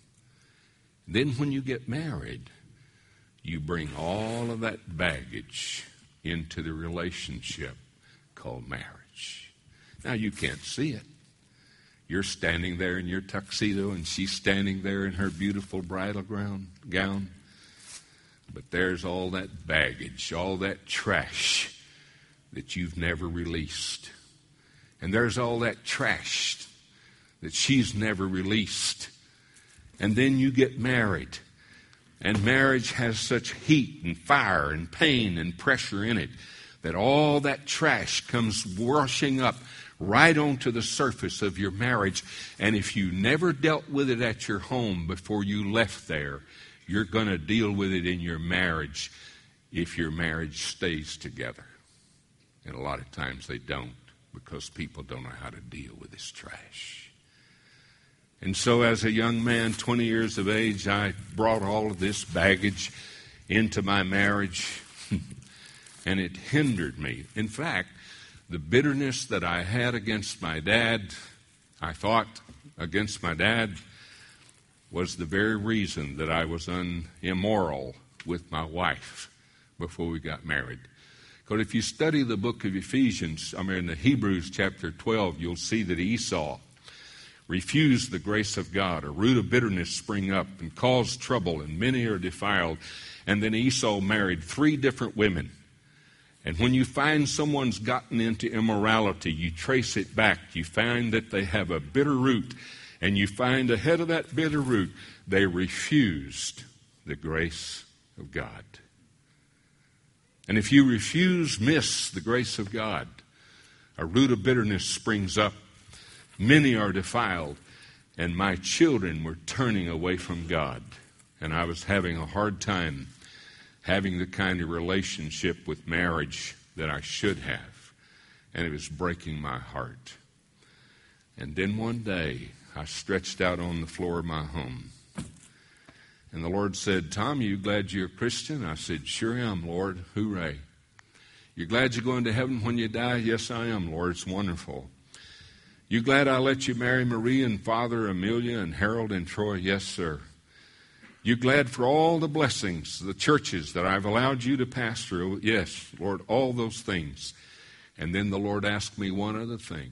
Then when you get married, you bring all of that baggage into the relationship called marriage. Now, you can't see it. You're standing there in your tuxedo, and she's standing there in her beautiful bridal gown. But there's all that baggage, all that trash that you've never released. And there's all that trash that she's never released. And then you get married. And marriage has such heat and fire and pain and pressure in it that all that trash comes washing up right onto the surface of your marriage. And if you never dealt with it at your home before you left there, you're going to deal with it in your marriage if your marriage stays together. And a lot of times they don't, because people don't know how to deal with this trash. And so as a young man, 20 years of age, I brought all of this baggage into my marriage, and it hindered me. In fact, the bitterness that I had against my dad, I thought against my dad, was the very reason that I was immoral with my wife before we got married. Because if you study the book of the Hebrews chapter 12, you'll see that Esau refused the grace of God. A root of bitterness sprang up and caused trouble, and many are defiled. And then Esau married 3 different women. And when you find someone's gotten into immorality, you trace it back. You find that they have a bitter root. And you find ahead of that bitter root, they refused the grace of God. And if you miss the grace of God, a root of bitterness springs up. Many are defiled. And my children were turning away from God. And I was having a hard time having the kind of relationship with marriage that I should have. And it was breaking my heart. And then one day, I stretched out on the floor of my home. And the Lord said, "Tom, you glad you're a Christian?" I said, "Sure am, Lord. Hooray." "You're glad you're going to heaven when you die?" "Yes, I am, Lord. It's wonderful." "You glad I let you marry Marie and Father Amelia and Harold and Troy?" "Yes, sir." "You glad for all the blessings, the churches that I've allowed you to pastor?" "Yes, Lord, all those things." And then the Lord asked me one other thing.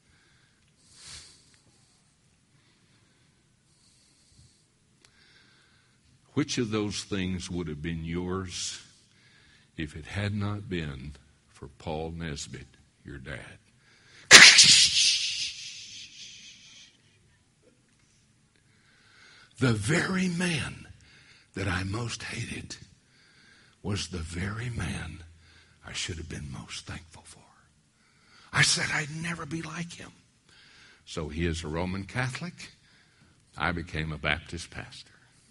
Which of those things would have been yours if it had not been for Paul Nesbitt, your dad? The very man that I most hated was the very man I should have been most thankful for. I said I'd never be like him. So he is a Roman Catholic. I became a Baptist pastor.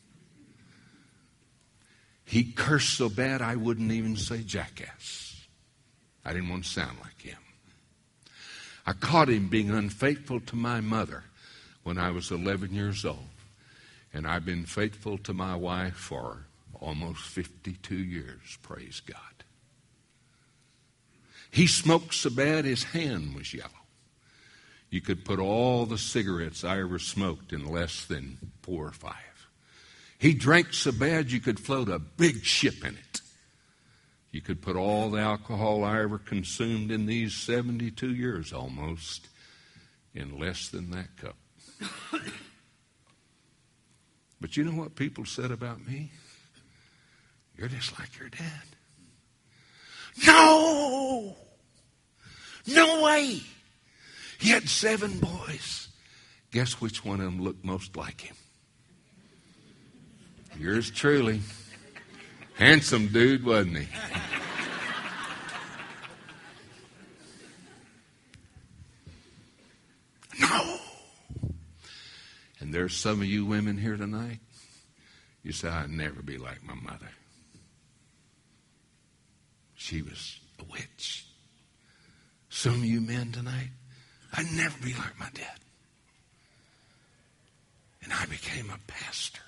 He cursed so bad I wouldn't even say jackass. I didn't want to sound like him. I caught him being unfaithful to my mother when I was 11 years old. And I've been faithful to my wife for almost 52 years, praise God. He smoked so bad his hand was yellow. You could put all the cigarettes I ever smoked in less than 4 or 5. He drank so bad you could float a big ship in it. You could put all the alcohol I ever consumed in these 72 years almost in less than that cup. But you know what people said about me? "You're just like your dad." No! No way! He had 7 boys. Guess which one of them looked most like him? Yours truly. Handsome dude, wasn't he? No. And there's some of you women here tonight. You say, "I'd never be like my mother. She was a witch." Some of you men tonight, "I'd never be like my dad. And I became a pastor.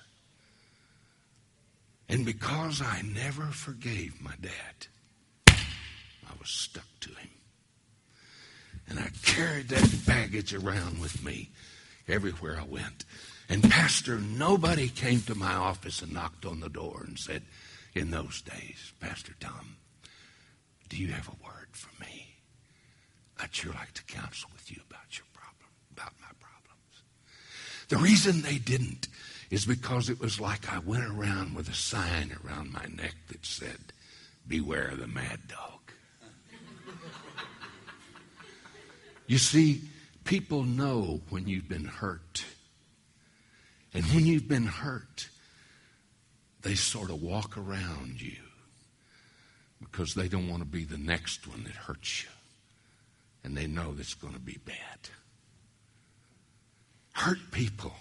And because I never forgave my dad, I was stuck to him. And I carried that baggage around with me everywhere I went. And Pastor, nobody came to my office and knocked on the door and said, in those days, Pastor Tom, do you have a word for me? I'd sure like to counsel with you about your problem, about my problems. The reason they didn't is because it was like I went around with a sign around my neck that said, beware the mad dog. You see, people know when you've been hurt. And when you've been hurt, they sort of walk around you because they don't want to be the next one that hurts you. And they know that's going to be bad. Hurt people.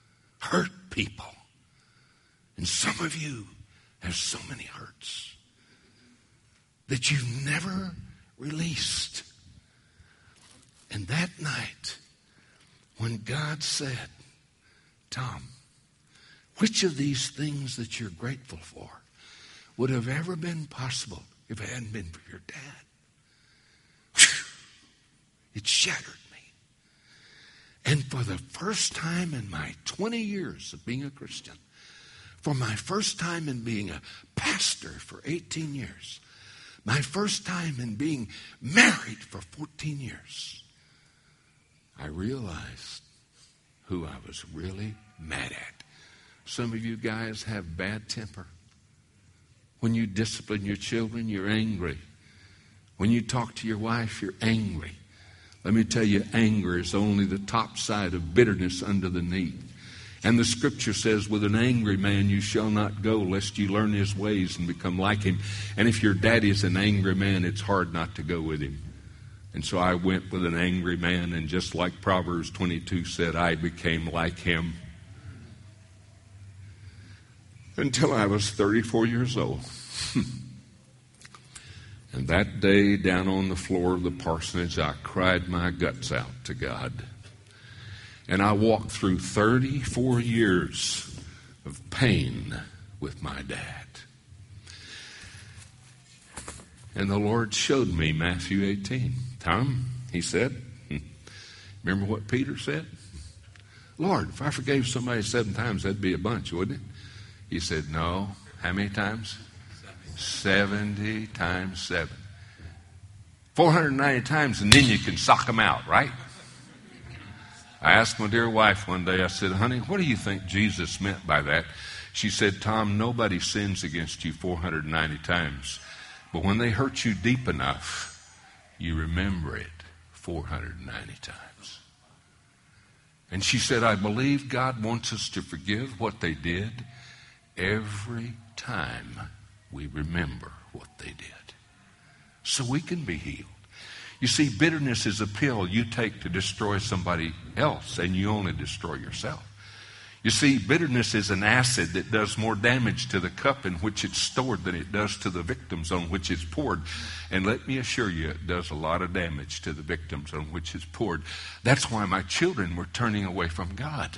And some of you have so many hurts that you've never released. And that night, when God said, Tom, which of these things that you're grateful for would have ever been possible if it hadn't been for your dad? It shattered me. And for the first time in my 20 years of being a Christian, for my first time in being a pastor for 18 years, my first time in being married for 14 years, I realized who I was really mad at. Some of you guys have bad temper. When you discipline your children, you're angry. When you talk to your wife, you're angry. Let me tell you, anger is only the top side of bitterness underneath. And the scripture says, with an angry man you shall not go, lest you learn his ways and become like him. And if your daddy's an angry man, it's hard not to go with him. And so I went with an angry man, and just like Proverbs 22 said, I became like him. Until I was 34 years old. And that day, down on the floor of the parsonage, I cried my guts out to God. And I walked through 34 years of pain with my dad. And the Lord showed me Matthew 18. Tom, he said, remember what Peter said? Lord, if I forgave somebody 7 times, that'd be a bunch, wouldn't it? He said, no. How many times? 70 times 7. 490 times, and then you can sock them out, right? I asked my dear wife one day, I said, honey, what do you think Jesus meant by that? She said, Tom, nobody sins against you 490 times. But when they hurt you deep enough, you remember it 490 times. And she said, I believe God wants us to forgive what they did every time we remember what they did, so we can be healed. You see, bitterness is a pill you take to destroy somebody else, and you only destroy yourself. You see, bitterness is an acid that does more damage to the cup in which it's stored than it does to the victims on which it's poured. And let me assure you, it does a lot of damage to the victims on which it's poured. That's why my children were turning away from God.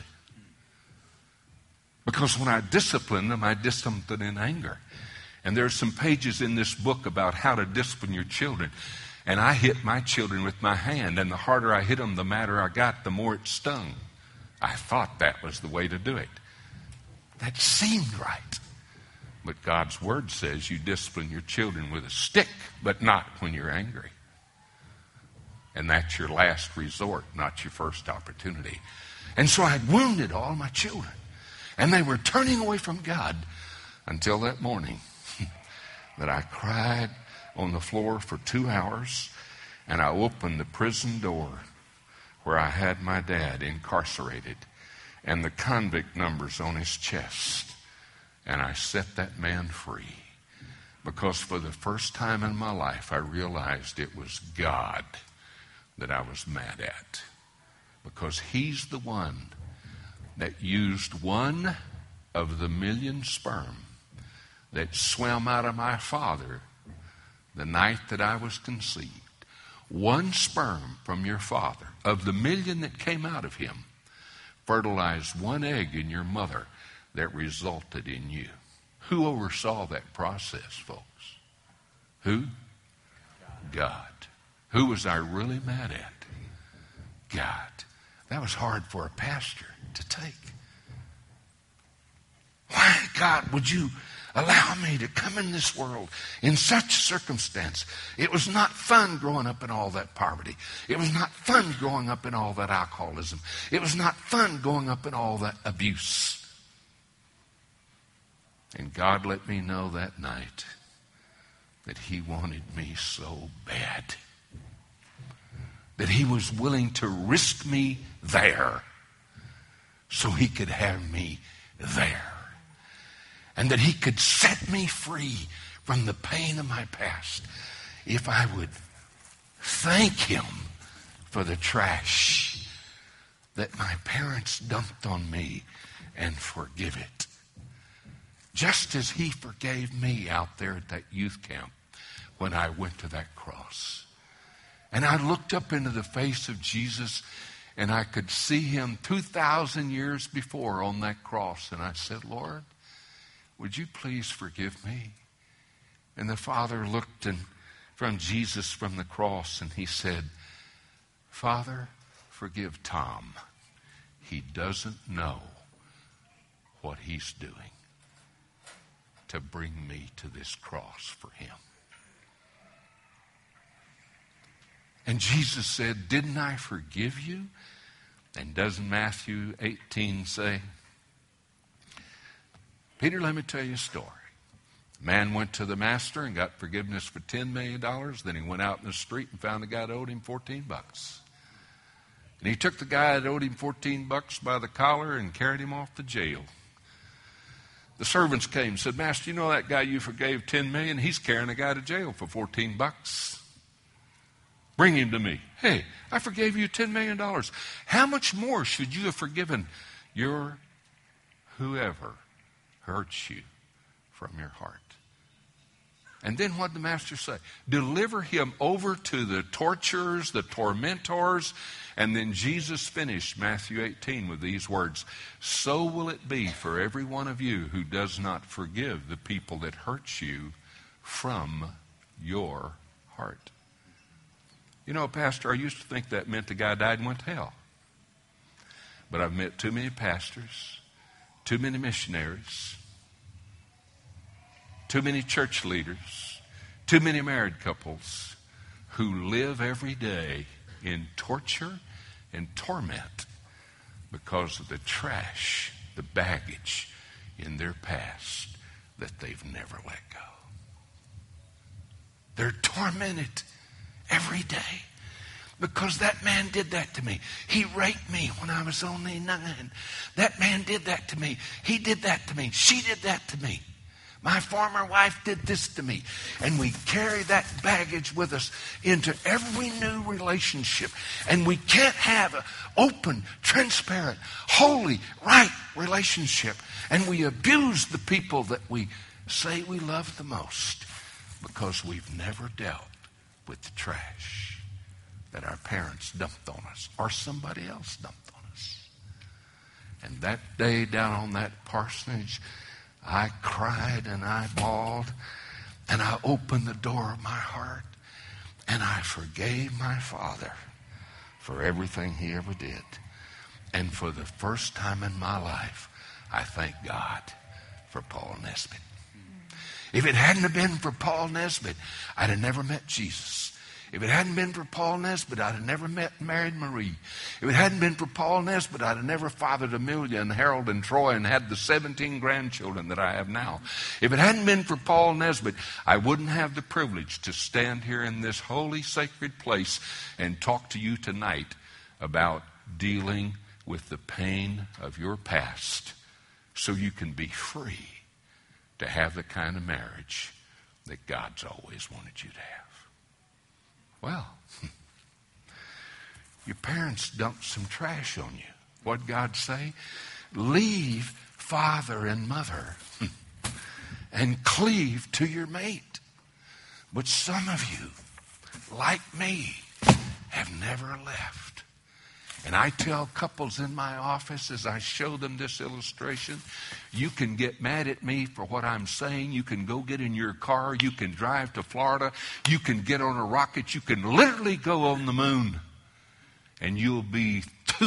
Because when I discipline them, I discipline them in anger. And there are some pages in this book about how to discipline your children. And I hit my children with my hand, and the harder I hit them, the madder I got, the more it stung. I thought that was the way to do it. That seemed right. But God's word says you discipline your children with a stick, but not when you're angry. And that's your last resort, not your first opportunity. And so I had wounded all my children. And they were turning away from God until that morning that I cried on the floor for 2 hours, and I opened the prison door where I had my dad incarcerated and the convict numbers on his chest, and I set that man free. Because for the first time in my life, I realized it was God that I was mad at. Because he's the one that used one of the million sperm that swam out of my father the night that I was conceived. One sperm from your father, of the million that came out of him, fertilized one egg in your mother that resulted in you. Who oversaw that process, folks? Who? God. Who was I really mad at? God, that was hard for a pastor to take. Why, God, would you allow me to come in this world in such circumstance? It was not fun growing up in all that poverty. It was not fun growing up in all that alcoholism. It was not fun growing up in all that abuse. And God let me know that night that He wanted me so bad, that He was willing to risk me there so He could have me there. And that He could set me free from the pain of my past if I would thank Him for the trash that my parents dumped on me and forgive it. Just as He forgave me out there at that youth camp when I went to that cross. And I looked up into the face of Jesus and I could see Him 2,000 years before on that cross. And I said, Lord, would you please forgive me? And the Father looked from Jesus from the cross and He said, Father, forgive Tom. He doesn't know what he's doing to bring me to this cross for him. And Jesus said, didn't I forgive you? And doesn't Matthew 18 say, Peter, let me tell you a story. A man went to the master and got forgiveness for $10 million. Then he went out in the street and found a guy that owed him $14. And he took the guy that owed him $14 by the collar and carried him off to jail. The servants came and said, Master, you know that guy you forgave $10 million? He's carrying a guy to jail for $14. Bring him to me. Hey, I forgave you $10 million. How much more should you have forgiven your whoever hurts you from your heart? And then what did the master say? Deliver him over to the torturers, the tormentors. And then Jesus finished Matthew 18 with these words. So will it be for every one of you who does not forgive the people that hurt you from your heart. You know, Pastor, I used to think that meant the guy died and went to hell. But I've met too many pastors, too many missionaries, too many church leaders, too many married couples who live every day in torture and torment because of the trash, the baggage in their past that they've never let go. They're tormented every day because that man did that to me. He raped me when I was only 9. That man did that to me. He did that to me. She did that to me. My former wife did this to me. And we carry that baggage with us into every new relationship. And we can't have an open, transparent, holy, right relationship. And we abuse the people that we say we love the most because we've never dealt with the trash that our parents dumped on us or somebody else dumped on us. And that day down on that parsonage, I cried and I bawled and I opened the door of my heart and I forgave my father for everything he ever did. And for the first time in my life, I thank God for Paul Nesbitt. If it hadn't have been for Paul Nesbitt, I'd have never met Jesus. If it hadn't been for Paul Nesbitt, I'd have never married Marie. If it hadn't been for Paul Nesbitt, I'd have never fathered Amelia and Harold and Troy and had the 17 grandchildren that I have now. If it hadn't been for Paul Nesbitt, I wouldn't have the privilege to stand here in this holy, sacred place and talk to you tonight about dealing with the pain of your past so you can be free to have the kind of marriage that God's always wanted you to have. Well, your parents dumped some trash on you. What'd God say? Leave father and mother and cleave to your mate. But some of you, like me, have never left. And I tell couples in my office as I show them this illustration, you can get mad at me for what I'm saying. You can go get in your car. You can drive to Florida. You can get on a rocket. You can literally go on the moon. and you'll be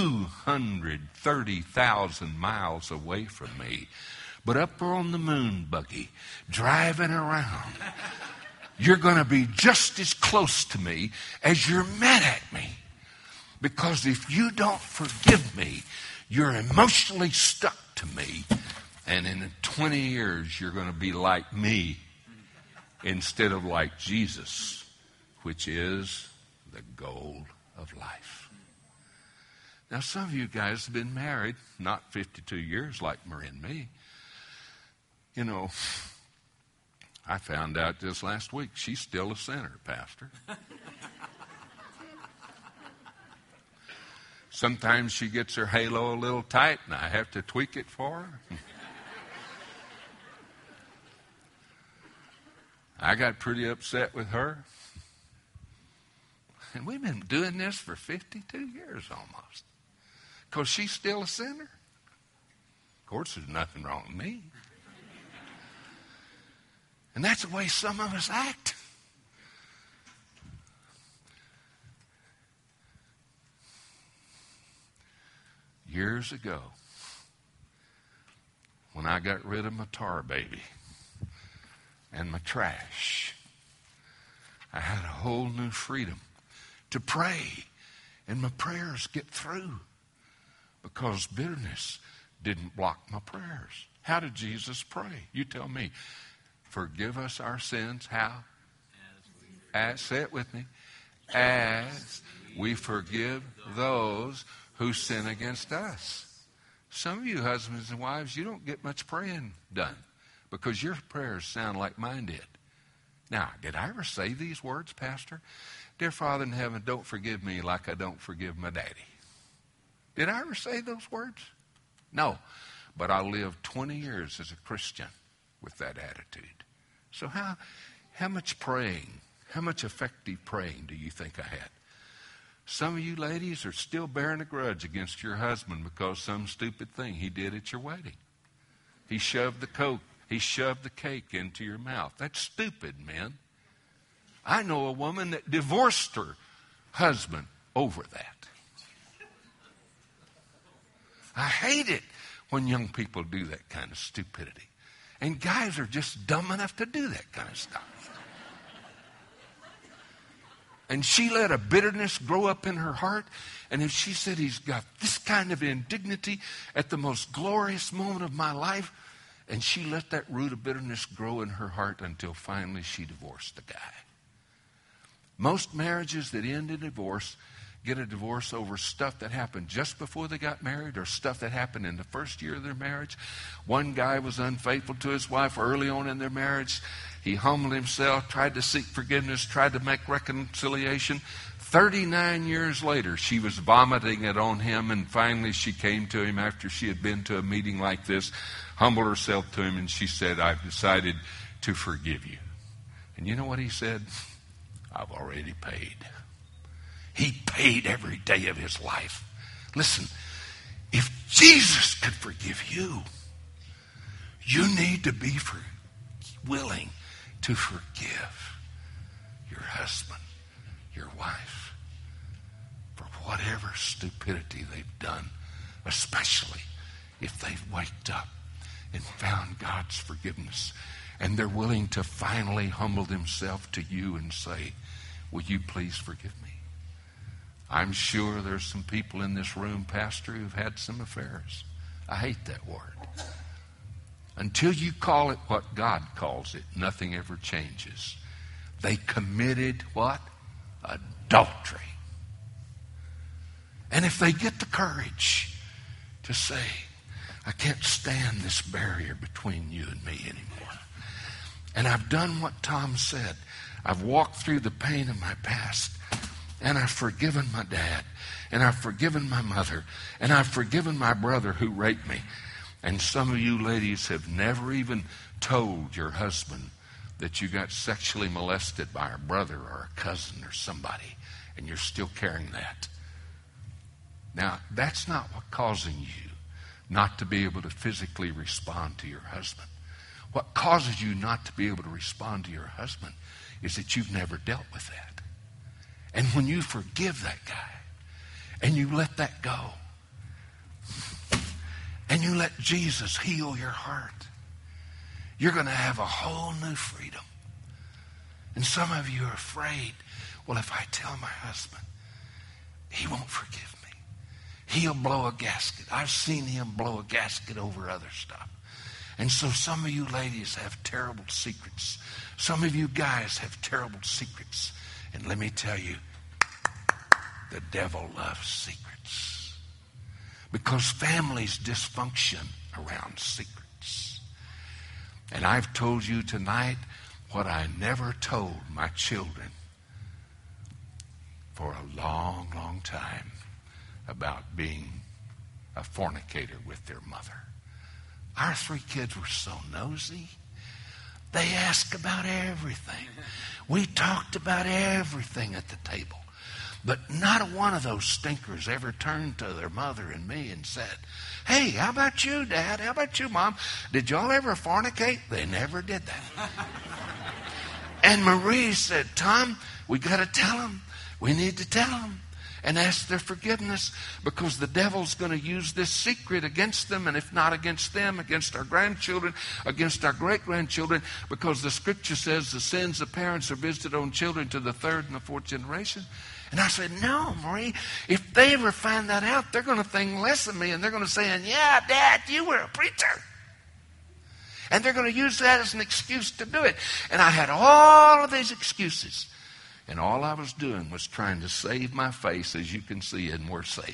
230,000 miles away from me. But up on the moon buggy, driving around, you're going to be just as close to me as you're mad at me. Because if you don't forgive me, you're emotionally stuck to me. And in 20 years, you're going to be like me instead of like Jesus, which is the goal of life. Now, some of you guys have been married, not 52 years like Marie and me. You know, I found out just last week she's still a sinner, Pastor. Sometimes she gets her halo a little tight, and I have to tweak it for her. I got pretty upset with her. And we've been doing this for 52 years almost. Because she's still a sinner. Of course, there's nothing wrong with me. And that's the way some of us act. Years ago, when I got rid of my tar baby and my trash, I had a whole new freedom to pray, and my prayers get through because bitterness didn't block my prayers. How did Jesus pray? You tell me. Forgive us our sins. How? Say it with me. As we forgive those who sin against us. Some of you husbands and wives, you don't get much praying done because your prayers sound like mine did. Now, did I ever say these words, Pastor? Dear Father in heaven, don't forgive me like I don't forgive my daddy. Did I ever say those words? No. But I lived 20 years as a Christian with that attitude. So how much praying, how much effective praying do you think I had? Some of you ladies are still bearing a grudge against your husband because some stupid thing he did at your wedding. He shoved the cake into your mouth. That's stupid, men. I know a woman that divorced her husband over that. I hate it when young people do that kind of stupidity. And guys are just dumb enough to do that kind of stuff. And she let a bitterness grow up in her heart. And if she said, he's got this kind of indignity at the most glorious moment of my life, and she let that root of bitterness grow in her heart until finally she divorced the guy. Most marriages that end in divorce get a divorce over stuff that happened just before they got married or stuff that happened in the first year of their marriage. One guy was unfaithful to his wife early on in their marriage. He humbled himself, tried to seek forgiveness, tried to make reconciliation. 39 years later, she was vomiting it on him, and finally she came to him after she had been to a meeting like this, humbled herself to him, and she said, I've decided to forgive you. And you know what he said? I've already paid. He paid every day of his life. Listen, if Jesus could forgive you, you need to be willing to forgive your husband, your wife, for whatever stupidity they've done, especially if they've waked up and found God's forgiveness and they're willing to finally humble themselves to you and say, will you please forgive me? I'm sure there's some people in this room, Pastor, who've had some affairs. I hate that word. Until you call it what God calls it, nothing ever changes. They committed what? Adultery. And if they get the courage to say, I can't stand this barrier between you and me anymore. And I've done what Tom said. I've walked through the pain of my past. And I've forgiven my dad. And I've forgiven my mother. And I've forgiven my brother who raped me. And some of you ladies have never even told your husband that you got sexually molested by a brother or a cousin or somebody. And you're still carrying that. Now, that's not what causing you not to be able to physically respond to your husband. What causes you not to be able to respond to your husband is that you've never dealt with that. And when you forgive that guy, and you let that go, and you let Jesus heal your heart, you're going to have a whole new freedom. And some of you are afraid, well, if I tell my husband, he won't forgive me. He'll blow a gasket. I've seen him blow a gasket over other stuff. And so some of you ladies have terrible secrets. Some of you guys have terrible secrets. And let me tell you, the devil loves secrets. Because families dysfunction around secrets. And I've told you tonight what I never told my children for a long, long time about being a fornicator with their mother. Our 3 kids were so nosy. They asked about everything. We talked about everything at the table. But not one of those stinkers ever turned to their mother and me and said, hey, how about you, Dad? How about you, Mom? Did y'all ever fornicate? They never did that. And Marie said, Tom, we got to tell them. We need to tell them and ask their forgiveness, because the devil's going to use this secret against them, and if not against them, against our grandchildren, against our great-grandchildren, because the scripture says the sins of parents are visited on children to the 3rd and the 4th generation. And I said, no, Marie, if they ever find that out, they're going to think less of me, and they're going to say, yeah, Dad, you were a preacher. And they're going to use that as an excuse to do it. And I had all of these excuses. And all I was doing was trying to save my face, as you can see, and we're saving.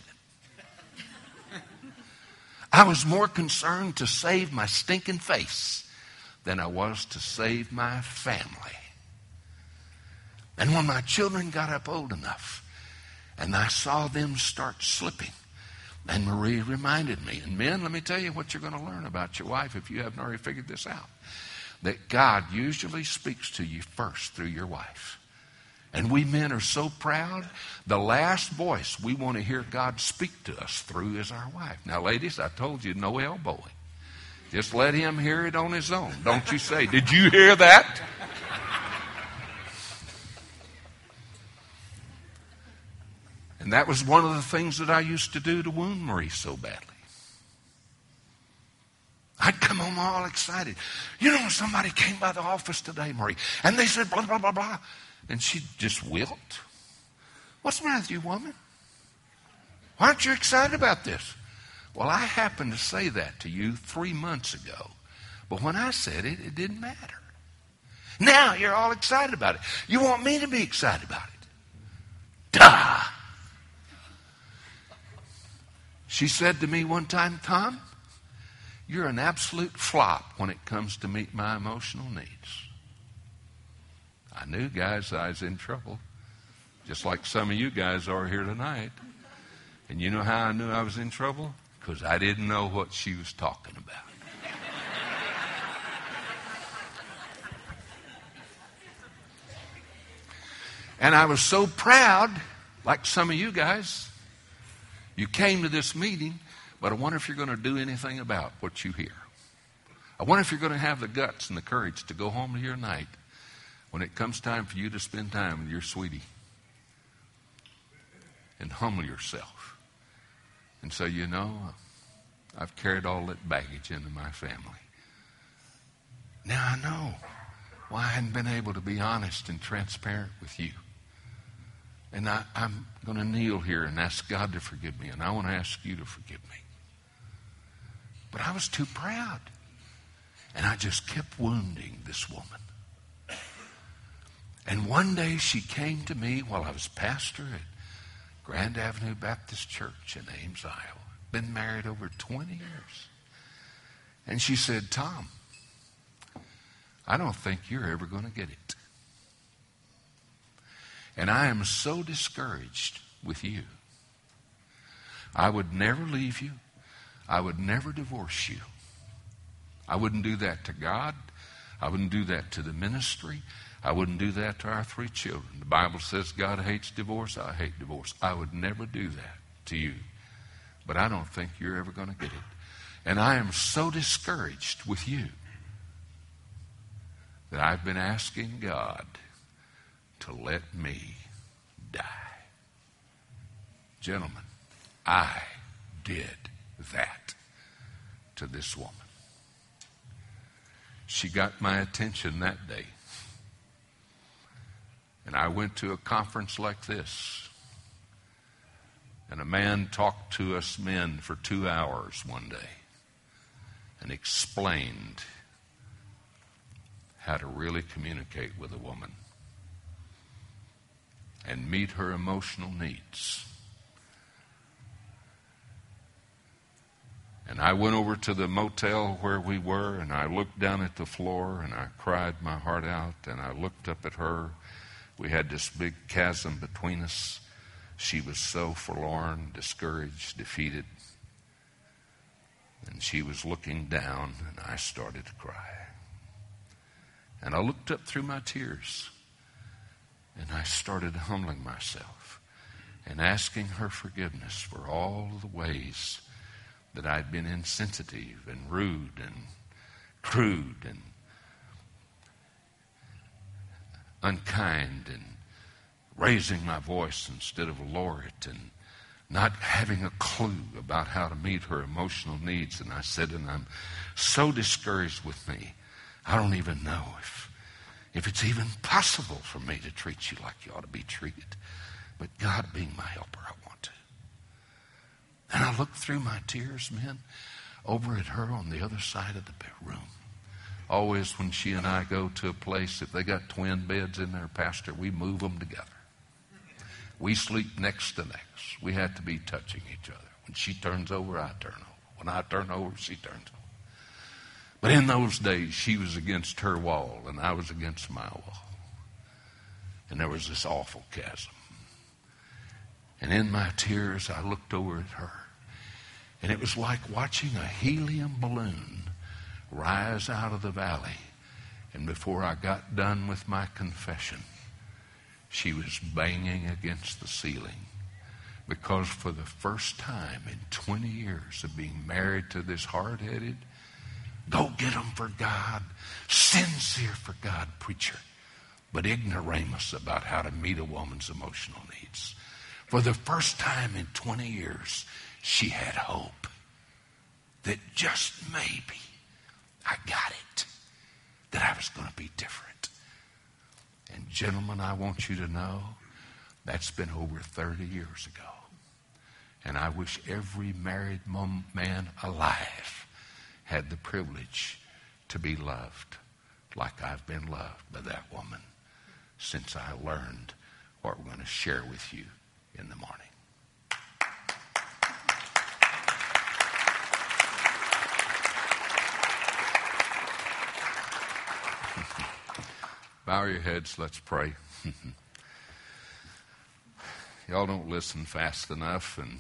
I was more concerned to save my stinking face than I was to save my family. And when my children got up old enough, and I saw them start slipping, and Marie reminded me, and men, let me tell you what you're going to learn about your wife if you haven't already figured this out, that God usually speaks to you first through your wife. And we men are so proud, the last voice we want to hear God speak to us through is our wife. Now, ladies, I told you, no elbowing. Just let him hear it on his own. Don't you say, did you hear that? And that was one of the things that I used to do to wound Marie so badly. I'd come home all excited. You know, somebody came by the office today, Marie, and they said blah, blah, blah, blah. And she'd just wilt. What's the matter with you, woman? Why aren't you excited about this? Well, I happened to say that to you 3 months ago. But when I said it, it didn't matter. Now you're all excited about it. You want me to be excited about it. Duh! She said to me one time, Tom, you're an absolute flop when it comes to meet my emotional needs. I knew, guys, I was in trouble, just like some of you guys are here tonight. And you know how I knew I was in trouble? Because I didn't know what she was talking about. And I was so proud, like some of you guys, you came to this meeting, but I wonder if you're going to do anything about what you hear. I wonder if you're going to have the guts and the courage to go home to your night when it comes time for you to spend time with your sweetie and humble yourself and say, you know, I've carried all that baggage into my family. Now I know why I hadn't been able to be honest and transparent with you. And I'm going to kneel here and ask God to forgive me, and I want to ask you to forgive me. But I was too proud, and I just kept wounding this woman. And one day she came to me while I was pastor at Grand Avenue Baptist Church in Ames, Iowa. Been married over 20 years. And she said, Tom, I don't think you're ever going to get it. And I am so discouraged with you. I would never leave you. I would never divorce you. I wouldn't do that to God. I wouldn't do that to the ministry. I wouldn't do that to our 3 children. The Bible says God hates divorce. I hate divorce. I would never do that to you. But I don't think you're ever going to get it. And I am so discouraged with you that I've been asking God to let me die. Gentlemen, I did that to this woman. She got my attention that day. And I went to a conference like this. And a man talked to us men for 2 hours one day and explained how to really communicate with a woman and meet her emotional needs. And I went over to the motel where we were, and I looked down at the floor, and I cried my heart out, and I looked up at her. We had this big chasm between us. She was so forlorn, discouraged, defeated. And she was looking down, and I started to cry. And I looked up through my tears, and I started humbling myself and asking her forgiveness for all the ways that I'd been insensitive and rude and crude and unkind and raising my voice instead of lower it and not having a clue about how to meet her emotional needs. And I said, and I'm so discouraged with me, I don't even know if it's even possible for me to treat you like you ought to be treated. But God being my helper, I want to. And I looked through my tears, men, over at her on the other side of the room. Always when she and I go to a place, if they got twin beds in there, Pastor, we move them together. We sleep next to next. We have to be touching each other. When she turns over, I turn over. When I turn over, she turns over. But in those days, she was against her wall, and I was against my wall. And there was this awful chasm. And in my tears, I looked over at her. And it was like watching a helium balloon rise out of the valley. And before I got done with my confession, she was banging against the ceiling. Because for the first time in 20 years of being married to this hard-headed, go-get-em for God, sincere for God preacher, but ignoramus about how to meet a woman's emotional needs. For the first time in 20 years, she had hope that just maybe I got it, that I was going to be different. And gentlemen, I want you to know that's been over 30 years ago. And I wish every married man alive had the privilege to be loved like I've been loved by that woman since I learned what we're going to share with you in the morning. Bow your heads, let's pray. Y'all don't listen fast enough, and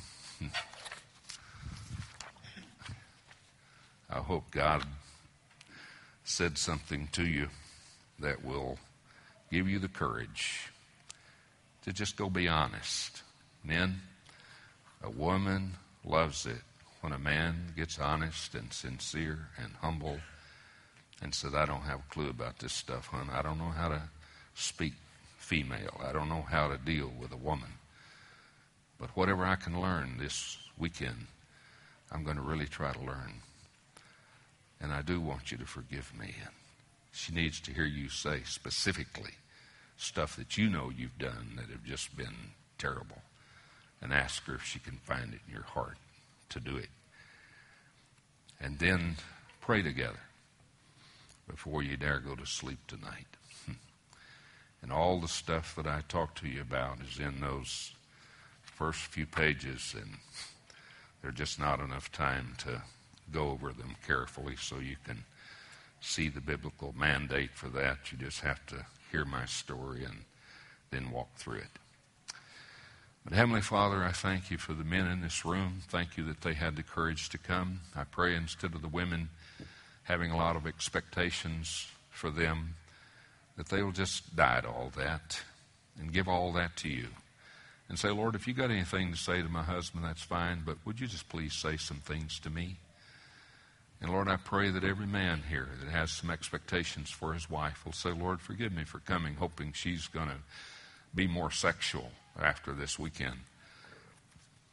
I hope God said something to you that will give you the courage to just go be honest. Men, a woman loves it when a man gets honest and sincere and humble and says, I don't have a clue about this stuff, hon. I don't know how to speak female. I don't know how to deal with a woman. But whatever I can learn this weekend, I'm going to really try to learn. And I do want you to forgive me. And she needs to hear you say specifically stuff that you know you've done that have just been terrible. And ask her if she can find it in your heart to do it. And then pray together before you dare go to sleep tonight. And all the stuff that I talked to you about is in those first few pages, and there's just not enough time to go over them carefully so you can see the biblical mandate for that. You just have to hear my story and then walk through it. But Heavenly Father, I thank you for the men in this room. Thank you that they had the courage to come. I pray instead of the women having a lot of expectations for them, that they will just die to all that and give all that to you. And say, Lord, if you got anything to say to my husband, that's fine, but would you just please say some things to me? And Lord, I pray that every man here that has some expectations for his wife will say, Lord, forgive me for coming, hoping she's going to be more sexual after this weekend.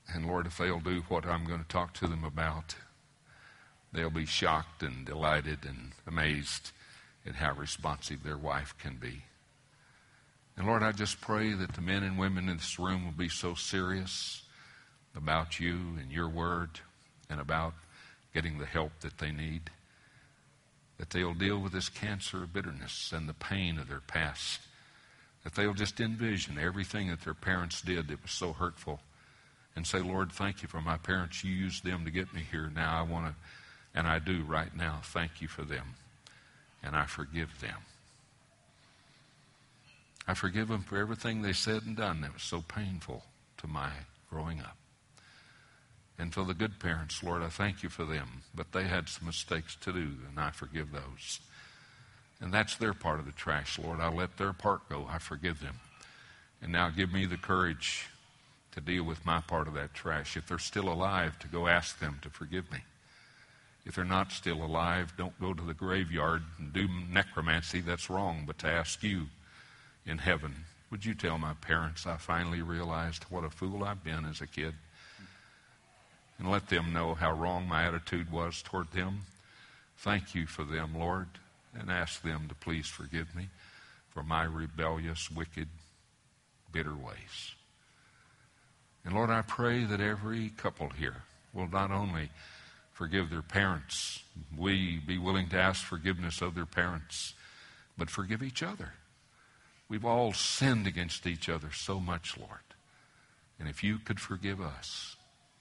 And Lord, if they'll do what I'm going to talk to them about, they'll be shocked and delighted and amazed at how responsive their wife can be. And Lord, I just pray that the men and women in this room will be so serious about you and your word and about getting the help that they need, that they'll deal with this cancer of bitterness and the pain of their past, that they'll just envision everything that their parents did that was so hurtful and say, Lord, thank you for my parents. You used them to get me here. Now I want to, and I do right now, thank you for them. And I forgive them. I forgive them for everything they said and done that was so painful to my growing up. And for the good parents, Lord, I thank you for them. But they had some mistakes to do, and I forgive those. And that's their part of the trash, Lord. I let their part go. I forgive them. And now give me the courage to deal with my part of that trash. If they're still alive, to go ask them to forgive me. If they're not still alive, don't go to the graveyard and do necromancy. That's wrong. But to ask you in heaven, would you tell my parents I finally realized what a fool I've been as a kid? And let them know how wrong my attitude was toward them. Thank you for them, Lord, and ask them to please forgive me for my rebellious, wicked, bitter ways. And Lord, I pray that every couple here will not only forgive their parents, we be willing to ask forgiveness of their parents, but forgive each other. We've all sinned against each other so much, Lord. And if you could forgive us,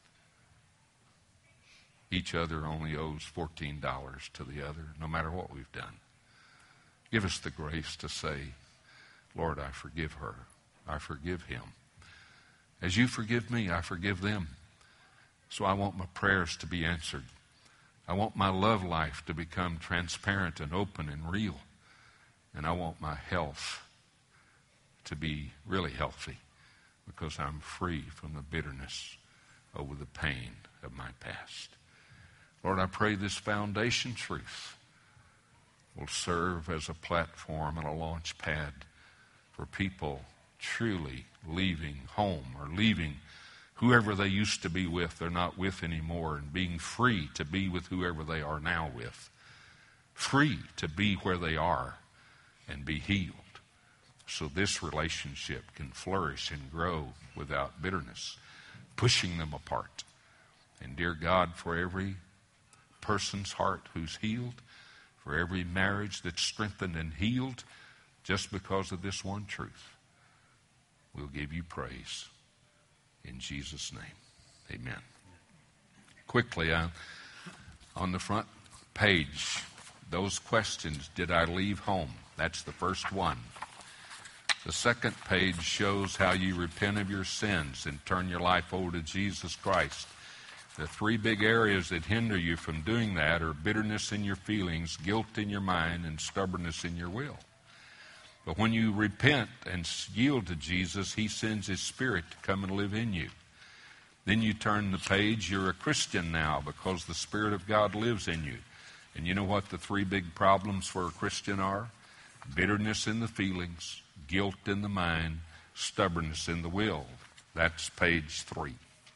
each other only owes $14 to the other, no matter what we've done. Give us the grace to say, Lord, I forgive her. I forgive him. As you forgive me, I forgive them. So I want my prayers to be answered. I want my love life to become transparent and open and real. And I want my health to be really healthy because I'm free from the bitterness over the pain of my past. Lord, I pray this foundation truth will serve as a platform and a launch pad for people truly leaving home or leaving whoever they used to be with, they're not with anymore, and being free to be with whoever they are now with. Free to be where they are and be healed. So this relationship can flourish and grow without bitterness, pushing them apart. And dear God, for every person's heart who's healed, for every marriage that's strengthened and healed just because of this one truth, we'll give you praise in Jesus' name. Amen. Quickly, on the front page, those questions, did I leave home? That's the first one. The second page shows how you repent of your sins and turn your life over to Jesus Christ. The three big areas that hinder you from doing that are bitterness in your feelings, guilt in your mind, and stubbornness in your will. But when you repent and yield to Jesus, he sends his Spirit to come and live in you. Then you turn the page, you're a Christian now because the Spirit of God lives in you. And you know what the three big problems for a Christian are? Bitterness in the feelings, guilt in the mind, stubbornness in the will. That's page 3.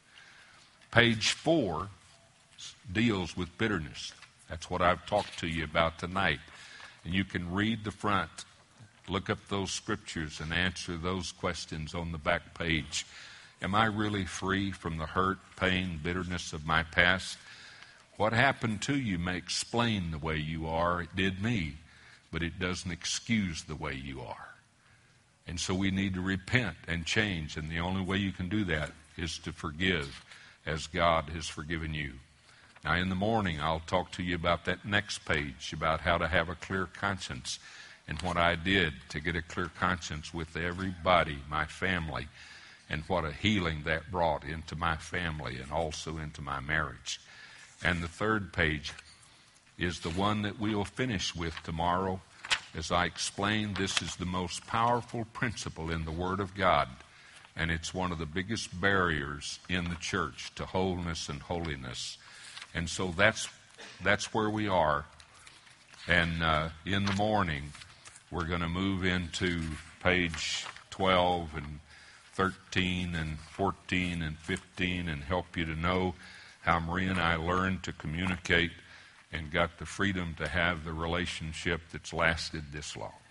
Page 4 deals with bitterness. That's what I've talked to you about tonight. And you can read the front, look up those scriptures, and answer those questions on the back page. Am I really free from the hurt, pain, bitterness of my past? What happened to you may explain the way you are. It did me, but it doesn't excuse the way you are. And so we need to repent and change, and the only way you can do that is to forgive as God has forgiven you. Now in the morning I'll talk to you about that next page, about how to have a clear conscience and what I did to get a clear conscience with everybody, my family, and what a healing that brought into my family and also into my marriage. And the third page is the one that we'll finish with tomorrow. As I explained, this is the most powerful principle in the Word of God. And it's one of the biggest barriers in the church to wholeness and holiness. And so that's where we are. And in the morning, we're going to move into page 12 and 13 and 14 and 15 and help you to know how Maria and I learned to communicate and got the freedom to have the relationship that's lasted this long.